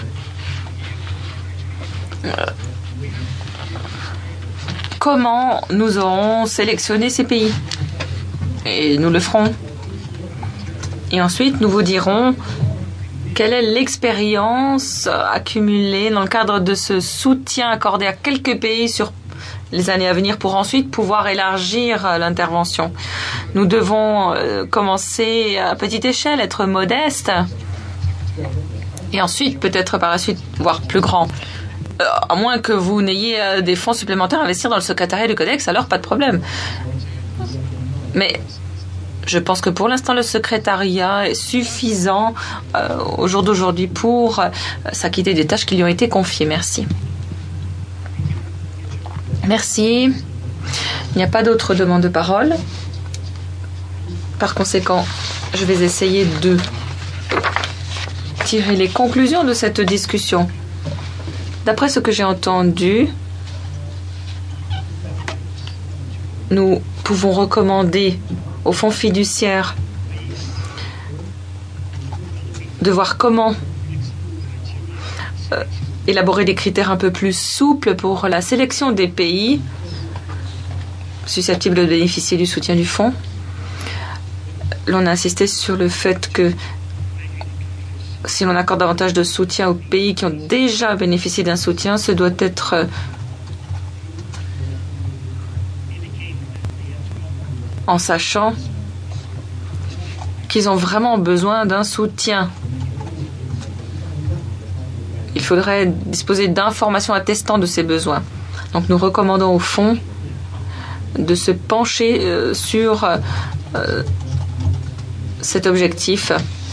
comment nous aurons sélectionné ces pays. Et nous le ferons. Et ensuite, nous vous dirons quelle est l'expérience accumulée dans le cadre de ce soutien accordé à quelques pays sur les années à venir pour ensuite pouvoir élargir l'intervention. Nous devons commencer à petite échelle, être modestes et ensuite peut-être par la suite voir plus grand. À moins que vous n'ayez des fonds supplémentaires à investir dans le secrétariat du Codex, alors pas de problème. Mais je pense que pour l'instant, le secrétariat est suffisant au jour d'aujourd'hui pour s'acquitter des tâches qui lui ont été confiées. Merci. Merci. Il n'y a pas d'autres demandes de parole. Par conséquent, je vais essayer de tirer les conclusions de cette discussion. D'après ce que j'ai entendu, nous pouvons recommander au fonds fiduciaire de voir comment élaborer des critères un peu plus souples pour la sélection des pays susceptibles de bénéficier du soutien du fonds. L'on a insisté sur le fait que si l'on accorde davantage de soutien aux pays qui ont déjà bénéficié d'un soutien, ce doit être en sachant qu'ils ont vraiment besoin d'un soutien. Il faudrait disposer d'informations attestant de ces besoins. Donc nous recommandons au fond de se pencher sur cet objectif,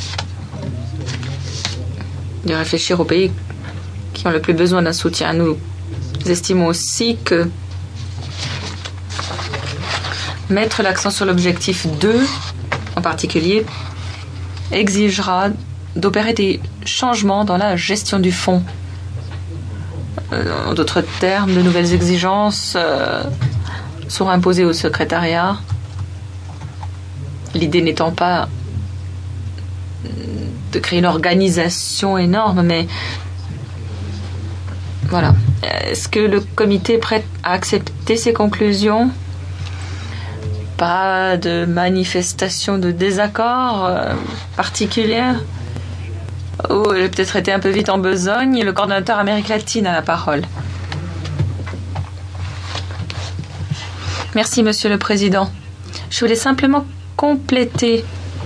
de réfléchir aux pays qui ont le plus besoin d'un soutien. Nous estimons aussi que mettre l'accent sur l'objectif 2, en particulier, exigera d'opérer des changements dans la gestion du fonds. En d'autres termes, de nouvelles exigences seront imposées au secrétariat. L'idée n'étant pas de créer une organisation énorme, mais voilà. Est-ce que le comité est prêt à accepter ces conclusions? Pas de manifestation de désaccord particulière? Oh, j'ai peut-être été un peu vite en besogne. Le coordonnateur Amérique latine a la parole. Merci, Monsieur le Président. Je voulais simplement compléter.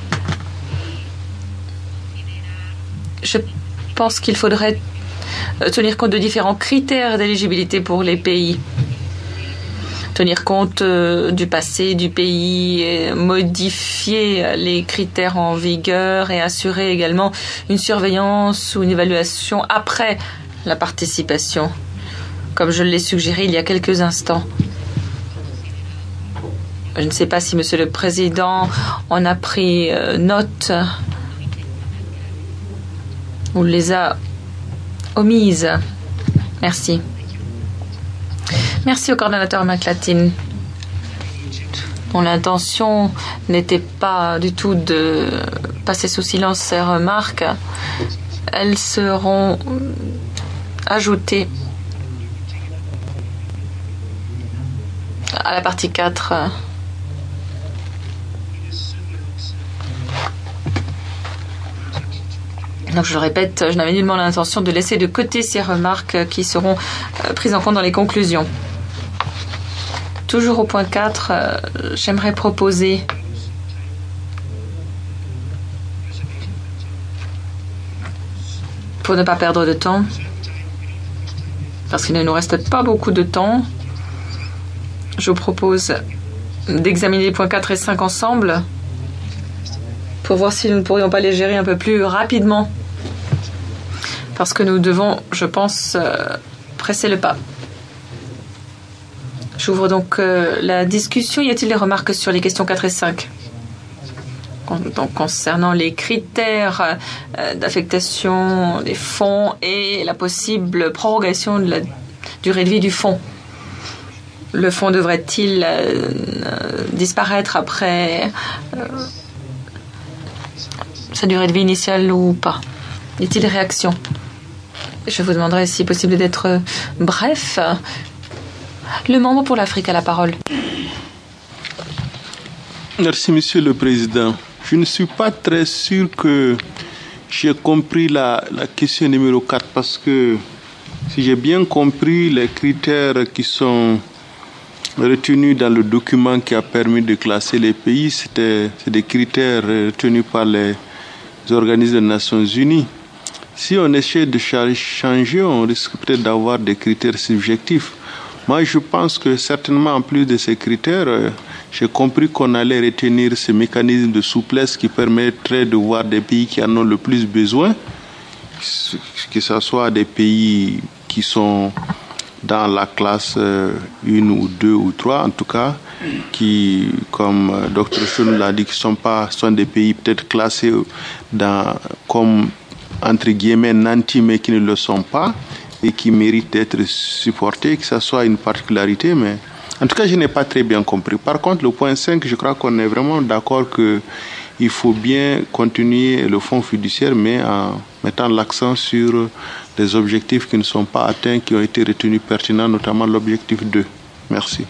Je pense qu'il faudrait tenir compte de différents critères d'éligibilité pour les pays. Tenir compte du passé du pays, et modifier les critères en vigueur et assurer également une surveillance ou une évaluation après la participation, comme je l'ai suggéré il y a quelques instants. Je ne sais pas si Monsieur le Président en a pris note ou les a omises. Merci. Merci au coordonnateur McLatin, dont l'intention n'était pas du tout de passer sous silence ces remarques. Elles seront ajoutées à la partie 4. Donc je le répète, je n'avais nullement l'intention de laisser de côté ces remarques qui seront prises en compte dans les conclusions. Toujours au point 4, j'aimerais proposer pour ne pas perdre de temps, parce qu'il ne nous reste pas beaucoup de temps, je vous propose d'examiner les points 4 et 5 ensemble pour voir si nous ne pourrions pas les gérer un peu plus rapidement, parce que nous devons, je pense, presser le pas. J'ouvre donc la discussion. Y a-t-il des remarques sur les questions 4 et 5 ? Donc, concernant les critères d'affectation des fonds et la possible prorogation de la durée de vie du fonds. Le fonds devrait-il disparaître après sa durée de vie initiale ou pas ? Y a-t-il des réactions ? Je vous demanderai si possible d'être bref. Le membre pour l'Afrique a la parole. Merci, Monsieur le Président. Je ne suis pas très sûr que j'ai compris la question numéro 4 parce que si j'ai bien compris, les critères qui sont retenus dans le document qui a permis de classer les pays, c'est des critères retenus par les organismes des Nations Unies. Si on essaie de changer, on risque peut-être d'avoir des critères subjectifs. Moi, je pense que certainement, en plus de ces critères, j'ai compris qu'on allait retenir ce mécanisme de souplesse qui permettrait de voir des pays qui en ont le plus besoin, que ce soit des pays qui sont dans la classe 1 ou 2 ou 3, en tout cas, qui, comme Dr. Chon l'a dit, qui sont des pays peut-être classés comme, entre guillemets, nantis, mais qui ne le sont pas, et qui méritent d'être supportés, que ce soit une particularité, mais en tout cas, je n'ai pas très bien compris. Par contre, le point 5, je crois qu'on est vraiment d'accord qu'il faut bien continuer le fonds fiduciaire, mais en mettant l'accent sur des objectifs qui ne sont pas atteints, qui ont été retenus pertinents, notamment l'objectif 2. Merci.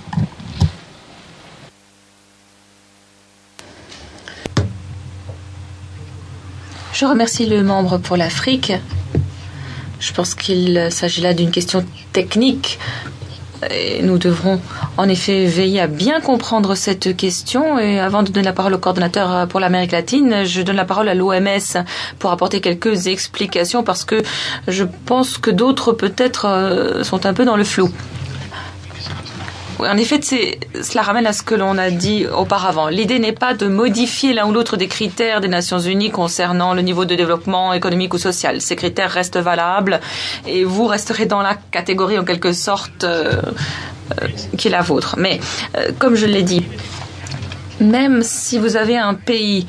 Je remercie le membre pour l'Afrique. Je pense qu'il s'agit là d'une question technique. Et nous devrons en effet veiller à bien comprendre cette question. Et avant de donner la parole au coordonnateur pour l'Amérique latine, je donne la parole à l'OMS pour apporter quelques explications parce que je pense que d'autres peut-être sont un peu dans le flou. Oui, en effet, cela ramène à ce que l'on a dit auparavant. L'idée n'est pas de modifier l'un ou l'autre des critères des Nations Unies concernant le niveau de développement économique ou social. Ces critères restent valables et vous resterez dans la catégorie en quelque sorte qui est la vôtre. Mais comme je l'ai dit, même si vous avez un pays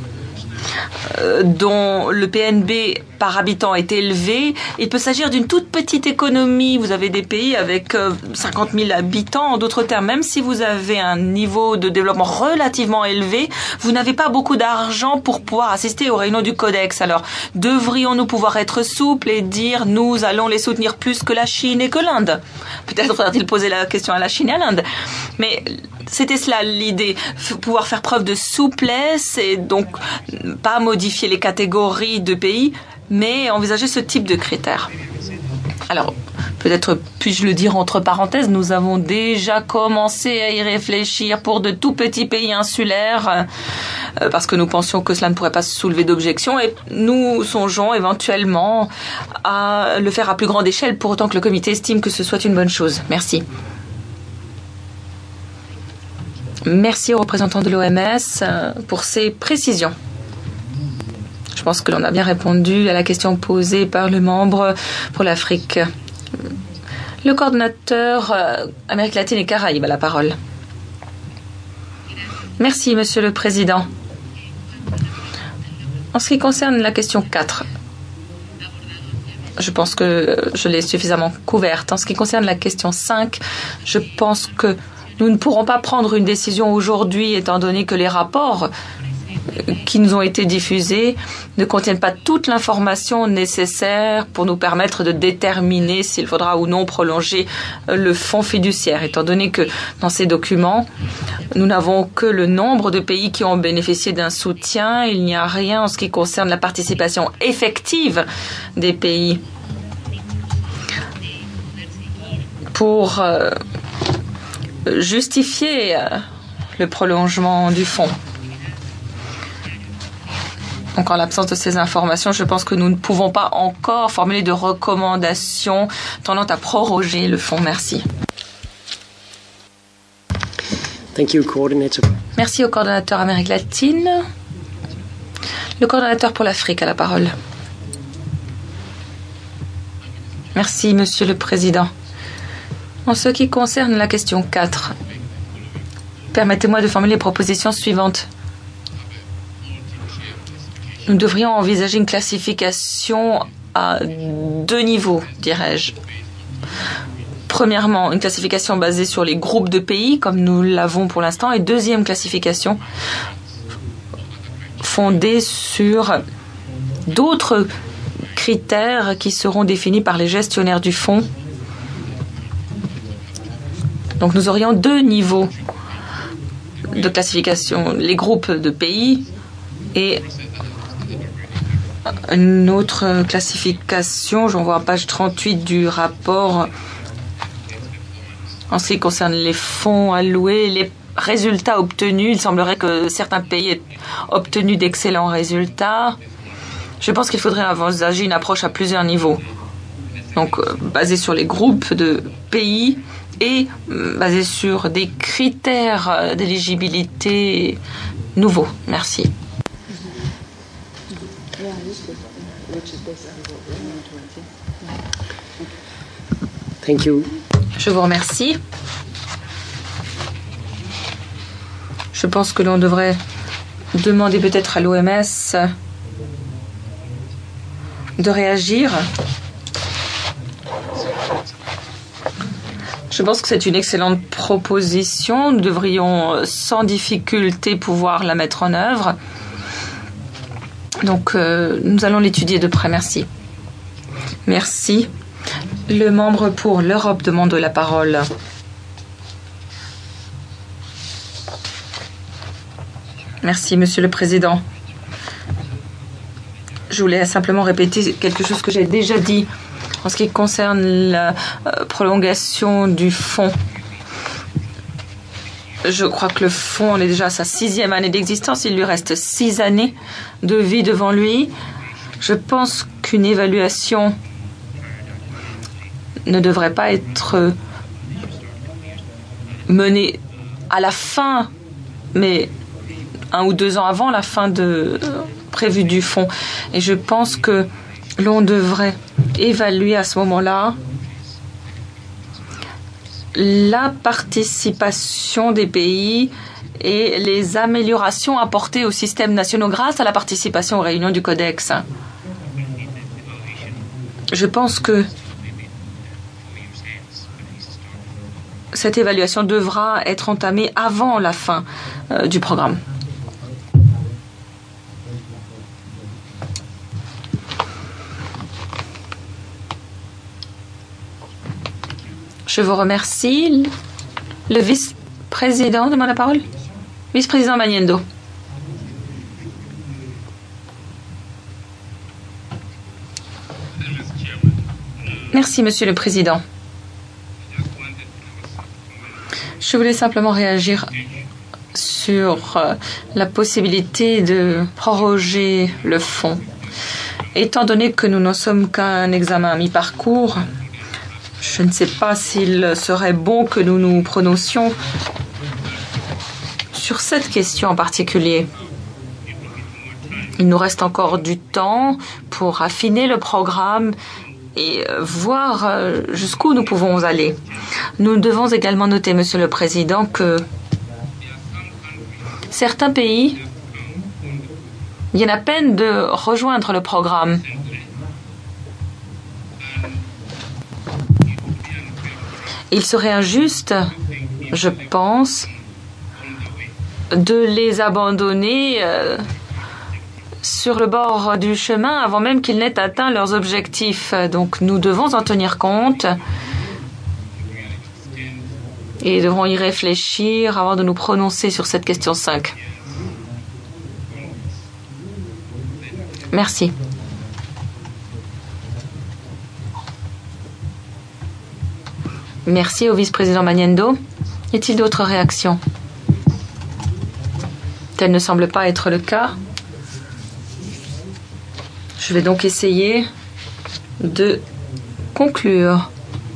dont le PNB par habitant est élevé, il peut s'agir d'une toute petite économie. Vous avez des pays avec 50 000 habitants. En d'autres termes, même si vous avez un niveau de développement relativement élevé, vous n'avez pas beaucoup d'argent pour pouvoir assister aux réunions du Codex. Alors, devrions-nous pouvoir être souples et dire nous allons les soutenir plus que la Chine et que l'Inde ? Peut-être faudra-t-il poser la question à la Chine et à l'Inde. Mais c'était cela l'idée, pouvoir faire preuve de souplesse et donc pas modifier les catégories de pays, mais envisager ce type de critères. Alors, peut-être puis-je le dire entre parenthèses, nous avons déjà commencé à y réfléchir pour de tout petits pays insulaires parce que nous pensions que cela ne pourrait pas soulever d'objection et nous songeons éventuellement à le faire à plus grande échelle pour autant que le comité estime que ce soit une bonne chose. Merci. Merci aux représentants de l'OMS pour ces précisions. Je pense que l'on a bien répondu à la question posée par le membre pour l'Afrique. Le coordonnateur Amérique latine et Caraïbes a la parole. Merci, Monsieur le Président. En ce qui concerne la question 4, je pense que je l'ai suffisamment couverte. En ce qui concerne la question 5, je pense que nous ne pourrons pas prendre une décision aujourd'hui étant donné que les rapports qui nous ont été diffusés ne contiennent pas toute l'information nécessaire pour nous permettre de déterminer s'il faudra ou non prolonger le fonds fiduciaire, étant donné que dans ces documents, nous n'avons que le nombre de pays qui ont bénéficié d'un soutien. Il n'y a rien en ce qui concerne la participation effective des pays pour justifier le prolongement du fonds. Donc, en l'absence de ces informations, je pense que nous ne pouvons pas encore formuler de recommandations tendant à proroger le fonds. Merci. Thank you, coordinator. Merci au coordonnateur Amérique latine. Le coordonnateur pour l'Afrique a la parole. Merci, Monsieur le Président. En ce qui concerne la question 4, permettez-moi de formuler les propositions suivantes. Nous devrions envisager une classification à 2 niveaux, dirais-je. Premièrement, une classification basée sur les groupes de pays, comme nous l'avons pour l'instant, et deuxième classification fondée sur d'autres critères qui seront définis par les gestionnaires du fonds. Donc nous aurions 2 niveaux de classification, les groupes de pays et une autre classification, j'en vois à page 38 du rapport, en ce qui concerne les fonds alloués, les résultats obtenus. Il semblerait que certains pays aient obtenu d'excellents résultats. Je pense qu'il faudrait envisager une approche à plusieurs niveaux. Donc, basée sur les groupes de pays et basée sur des critères d'éligibilité nouveaux. Merci. Thank you. Je vous remercie. Je pense que l'on devrait demander peut-être à l'OMS de réagir. Je pense que c'est une excellente proposition. Nous devrions sans difficulté pouvoir la mettre en œuvre. Donc, nous allons l'étudier de près. Merci. Merci. Le membre pour l'Europe demande la parole. Merci, Monsieur le Président. Je voulais simplement répéter quelque chose que j'ai déjà dit en ce qui concerne la prolongation du fonds. Je crois que le fonds est déjà à sa 6e année d'existence. Il lui reste 6 années de vie devant lui. Je pense qu'une évaluation ne devrait pas être menée à la fin, mais 1 ou 2 ans avant la fin prévue du fonds. Et je pense que l'on devrait évaluer à ce moment-là la participation des pays et les améliorations apportées aux systèmes nationaux grâce à la participation aux réunions du Codex. Je pense que cette évaluation devra être entamée avant la fin du programme. Je vous remercie. Le vice-président vice-président demande la parole. Vice-président Magnendo. Merci, Monsieur le Président. Je voulais simplement réagir sur la possibilité de proroger le fonds. Étant donné que nous n'en sommes qu'à un examen à mi-parcours, je ne sais pas s'il serait bon que nous nous prononcions sur cette question en particulier. Il nous reste encore du temps pour affiner le programme et voir jusqu'où nous pouvons aller. Nous devons également noter, Monsieur le Président, que certains pays viennent à peine de rejoindre le programme. Il serait injuste, je pense, de les abandonner sur le bord du chemin avant même qu'ils n'aient atteint leurs objectifs. Donc nous devons en tenir compte et devrons y réfléchir avant de nous prononcer sur cette question 5. Merci. Merci au vice-président Magnendo. Y a-t-il d'autres réactions? Tel ne semble pas être le cas. Je vais donc essayer de conclure.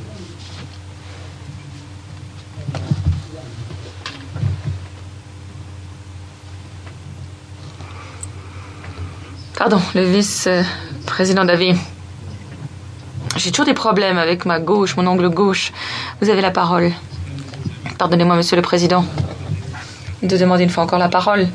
Pardon, le vice-président Davy. J'ai toujours des problèmes avec ma gauche, mon angle gauche. Vous avez la parole. Pardonnez-moi, Monsieur le Président, de demander une fois encore la parole.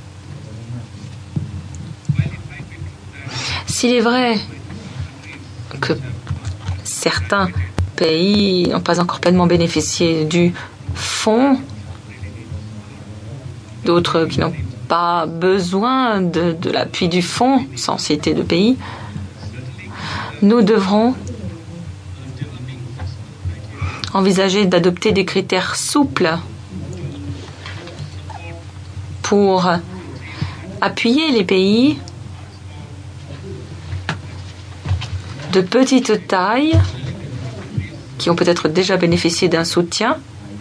S'il est vrai que certains pays n'ont pas encore pleinement bénéficié du fonds, d'autres qui n'ont pas besoin de l'appui du fonds, sans citer de pays, nous devrons envisager d'adopter des critères souples pour appuyer les pays de petite taille qui ont peut-être déjà bénéficié d'un soutien.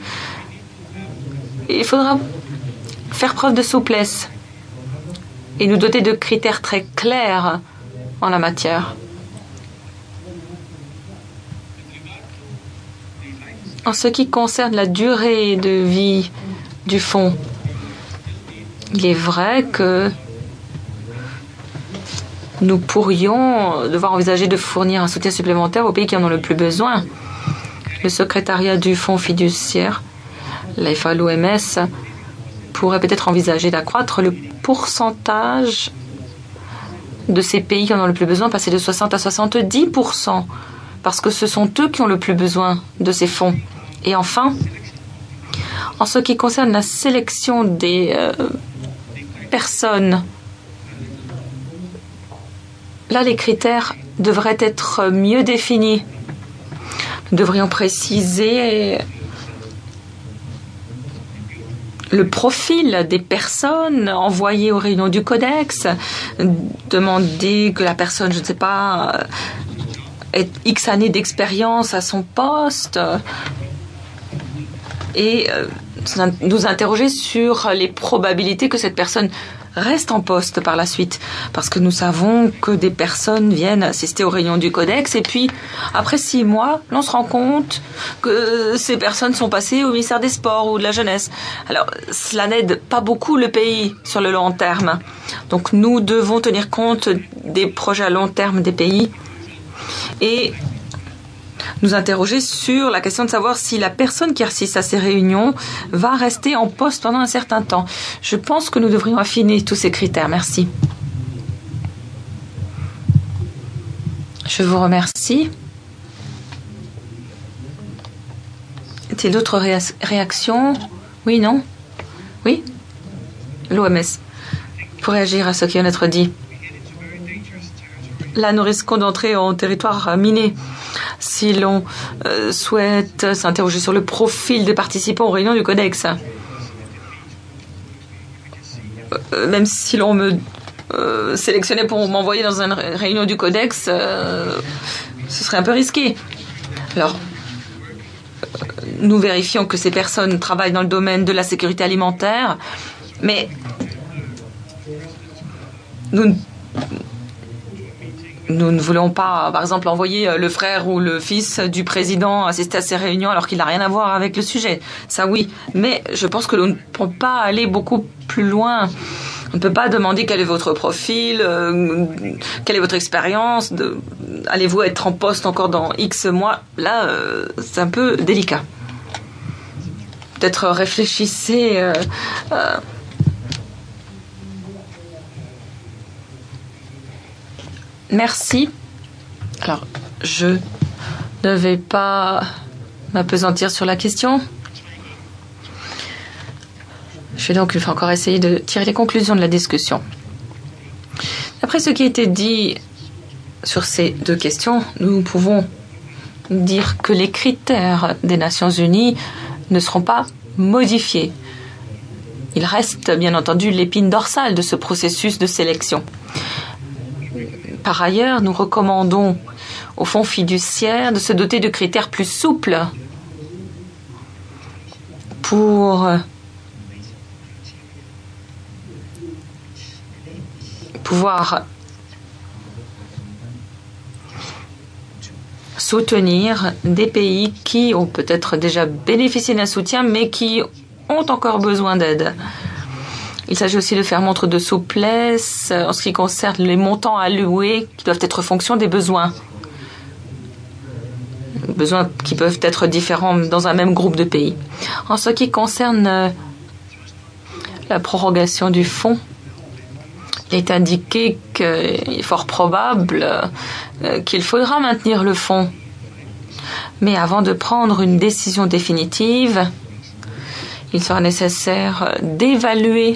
Il faudra faire preuve de souplesse et nous doter de critères très clairs en la matière. En ce qui concerne la durée de vie du fonds, il est vrai que nous pourrions devoir envisager de fournir un soutien supplémentaire aux pays qui en ont le plus besoin. Le secrétariat du fonds fiduciaire, l'AFA, l'OMS, pourrait peut-être envisager d'accroître le pourcentage de ces pays qui en ont le plus besoin, passer de 60 à 70%, parce que ce sont eux qui ont le plus besoin de ces fonds. Et enfin, en ce qui concerne la sélection des personnes, là, les critères devraient être mieux définis. Nous devrions préciser le profil des personnes envoyées aux réunions du Codex, demander que la personne, je ne sais pas, ait X années d'expérience à son poste et nous interroger sur les probabilités que cette personne reste en poste par la suite, parce que nous savons que des personnes viennent assister aux réunions du Codex et puis après 6 mois, on se rend compte que ces personnes sont passées au ministère des Sports ou de la Jeunesse. Alors, cela n'aide pas beaucoup le pays sur le long terme. Donc, nous devons tenir compte des projets à long terme des pays et nous interroger sur la question de savoir si la personne qui assiste à ces réunions va rester en poste pendant un certain temps. Je pense que nous devrions affiner tous ces critères. Merci. Je vous remercie. Est-il d'autres réactions? Oui, non? Oui? L'OMS, pour réagir à ce qui vient d'être dit. Là, nous risquons d'entrer en territoire miné. Si l'on souhaite s'interroger sur le profil des participants aux réunions du Codex, même si l'on me sélectionnait pour m'envoyer dans une réunion du Codex, ce serait un peu risqué. Alors, nous vérifions que ces personnes travaillent dans le domaine de la sécurité alimentaire, mais nous ne voulons pas, par exemple, envoyer le frère ou le fils du président assister à ces réunions alors qu'il n'a rien à voir avec le sujet. Ça, oui. Mais je pense que l'on ne peut pas aller beaucoup plus loin. On ne peut pas demander quel est votre profil, quelle est votre expérience, allez-vous être en poste encore dans X mois. Là, c'est un peu délicat. Peut-être réfléchissez... Merci. Alors, je ne vais pas m'appesantir sur la question. Je vais donc une fois encore essayer de tirer les conclusions de la discussion. Après ce qui a été dit sur ces deux questions, nous pouvons dire que les critères des Nations Unies ne seront pas modifiés. Ils restent bien entendu l'épine dorsale de ce processus de sélection. Par ailleurs, nous recommandons au fonds fiduciaire de se doter de critères plus souples pour pouvoir soutenir des pays qui ont peut-être déjà bénéficié d'un soutien mais qui ont encore besoin d'aide. Il s'agit aussi de faire montre de souplesse en ce qui concerne les montants alloués qui doivent être fonction des besoins. Besoins qui peuvent être différents dans un même groupe de pays. En ce qui concerne la prorogation du fonds, il est indiqué qu'il est fort probable qu'il faudra maintenir le fonds. Mais avant de prendre une décision définitive, il sera nécessaire d'évaluer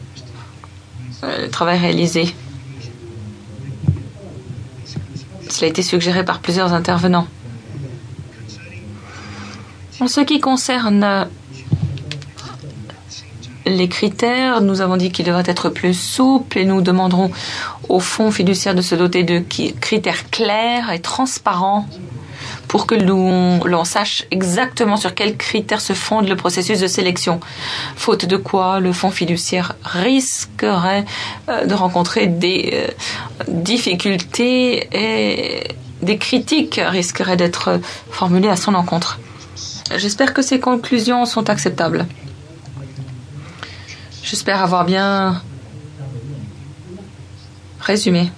le travail réalisé. Cela a été suggéré par plusieurs intervenants. En ce qui concerne les critères, nous avons dit qu'ils devraient être plus souples et nous demanderons au fonds fiduciaire de se doter de critères clairs et transparents pour que l'on sache exactement sur quels critères se fonde le processus de sélection. Faute de quoi, le fonds fiduciaire risquerait de rencontrer des difficultés et des critiques risqueraient d'être formulées à son encontre. J'espère que ces conclusions sont acceptables. J'espère avoir bien résumé.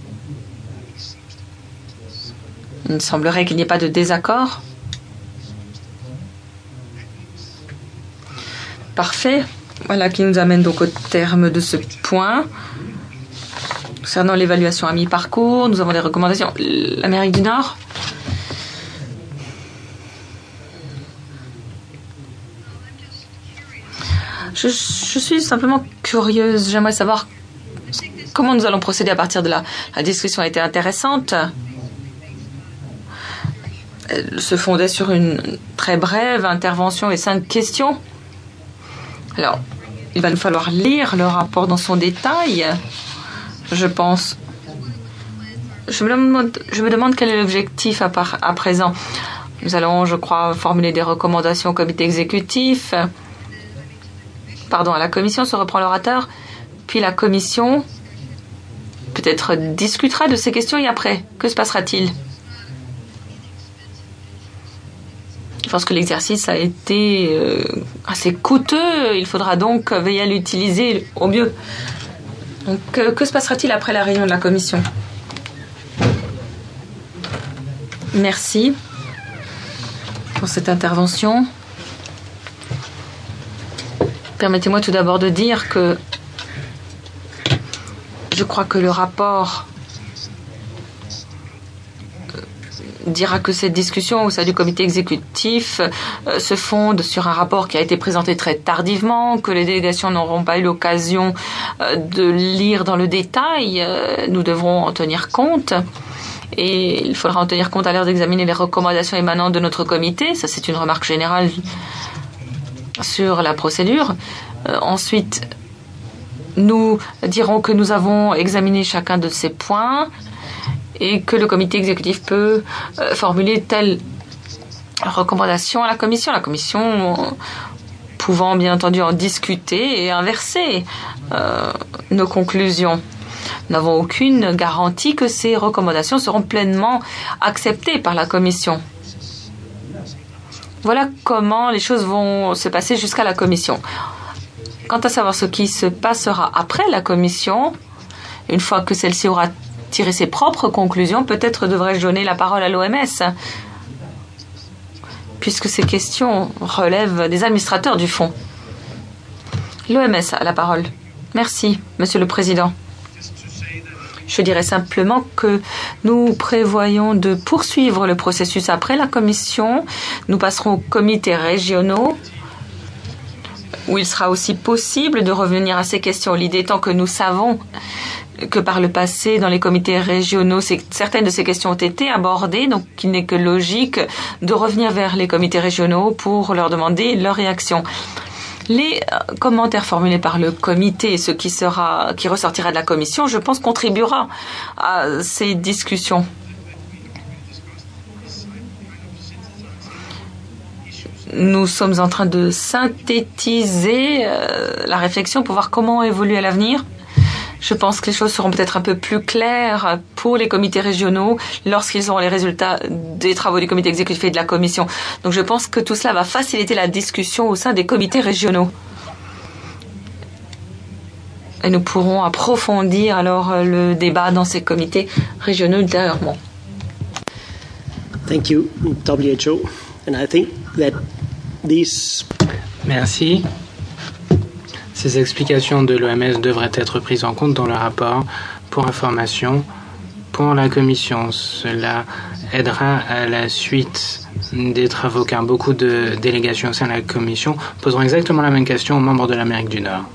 Il me semblerait qu'il n'y ait pas de désaccord. Parfait. Voilà qui nous amène donc au terme de ce point. Concernant l'évaluation à mi-parcours, nous avons des recommandations. L'Amérique du Nord. Je suis simplement curieuse. J'aimerais savoir comment nous allons procéder à partir de là. La discussion a été intéressante. Elle se fondait sur une très brève intervention et 5 questions. Alors, il va nous falloir lire le rapport dans son détail, je pense. Je me demande quel est l'objectif à présent. Nous allons, je crois, formuler des recommandations au comité exécutif. Pardon, à la commission, se reprend l'orateur. Puis la commission peut-être discutera de ces questions et après, que se passera-t-il ? Je pense que l'exercice a été assez coûteux. Il faudra donc veiller à l'utiliser au mieux. Donc, que se passera-t-il après la réunion de la commission ? Merci pour cette intervention. Permettez-moi tout d'abord de dire que je crois que le rapport dira que cette discussion au sein du comité exécutif se fonde sur un rapport qui a été présenté très tardivement, que les délégations n'auront pas eu l'occasion de lire dans le détail. Nous devrons en tenir compte et il faudra en tenir compte à l'heure d'examiner les recommandations émanantes de notre comité. Ça, c'est une remarque générale sur la procédure. Ensuite, nous dirons que nous avons examiné chacun de ces points et que le comité exécutif peut formuler telle recommandation à la Commission. La Commission pouvant bien entendu en discuter et inverser nos conclusions. Nous n'avons aucune garantie que ces recommandations seront pleinement acceptées par la Commission. Voilà comment les choses vont se passer jusqu'à la Commission. Quant à savoir ce qui se passera après la Commission, une fois que celle-ci aura tiré ses propres conclusions, peut-être devrais-je donner la parole à l'OMS, puisque ces questions relèvent des administrateurs du fonds. L'OMS a la parole. Merci, Monsieur le Président. Je dirais simplement que nous prévoyons de poursuivre le processus après la Commission. Nous passerons aux comités régionaux, où il sera aussi possible de revenir à ces questions. L'idée étant que nous savons que par le passé, dans les comités régionaux, certaines de ces questions ont été abordées, donc il n'est que logique de revenir vers les comités régionaux pour leur demander leur réaction. Les commentaires formulés par le comité et ce qui ressortira de la commission, je pense, contribuera à ces discussions. Nous sommes en train de synthétiser la réflexion pour voir comment évoluer à l'avenir. Je pense que les choses seront peut-être un peu plus claires pour les comités régionaux lorsqu'ils auront les résultats des travaux du comité exécutif et de la commission. Donc je pense que tout cela va faciliter la discussion au sein des comités régionaux. Et nous pourrons approfondir alors le débat dans ces comités régionaux ultérieurement. Thank you, WHO. And I think that these... Merci. Ces explications de l'OMS devraient être prises en compte dans le rapport pour information pour la Commission. Cela aidera à la suite des travaux car beaucoup de délégations au sein de la Commission poseront exactement la même question aux membres de l'Amérique du Nord.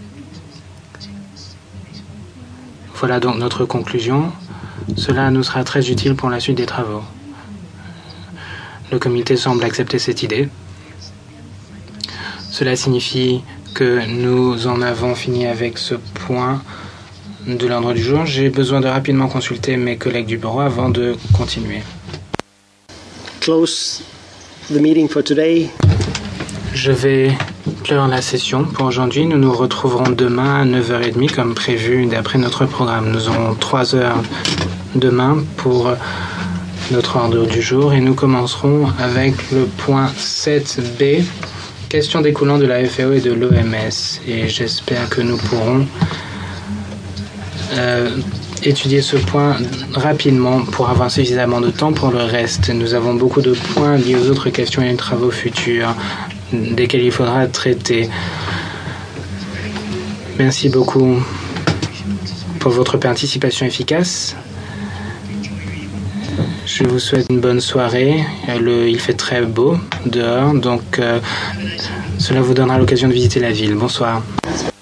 Voilà donc notre conclusion. Cela nous sera très utile pour la suite des travaux. Le comité semble accepter cette idée. Cela signifie que nous en avons fini avec ce point de l'ordre du jour. J'ai besoin de rapidement consulter mes collègues du bureau avant de continuer. Close the meeting for today. Je vais clore la session pour aujourd'hui. Nous nous retrouverons demain à 9h30 comme prévu d'après notre programme. Nous aurons 3 heures demain pour notre ordre du jour et nous commencerons avec le point 7b. Questions découlant de la FAO et de l'OMS. Et j'espère que nous pourrons étudier ce point rapidement pour avoir suffisamment de temps pour le reste. Nous avons beaucoup de points liés aux autres questions et aux travaux futurs desquels il faudra traiter. Merci beaucoup pour votre participation efficace. Je vous souhaite une bonne soirée. Il fait très beau dehors, donc cela vous donnera l'occasion de visiter la ville. Bonsoir.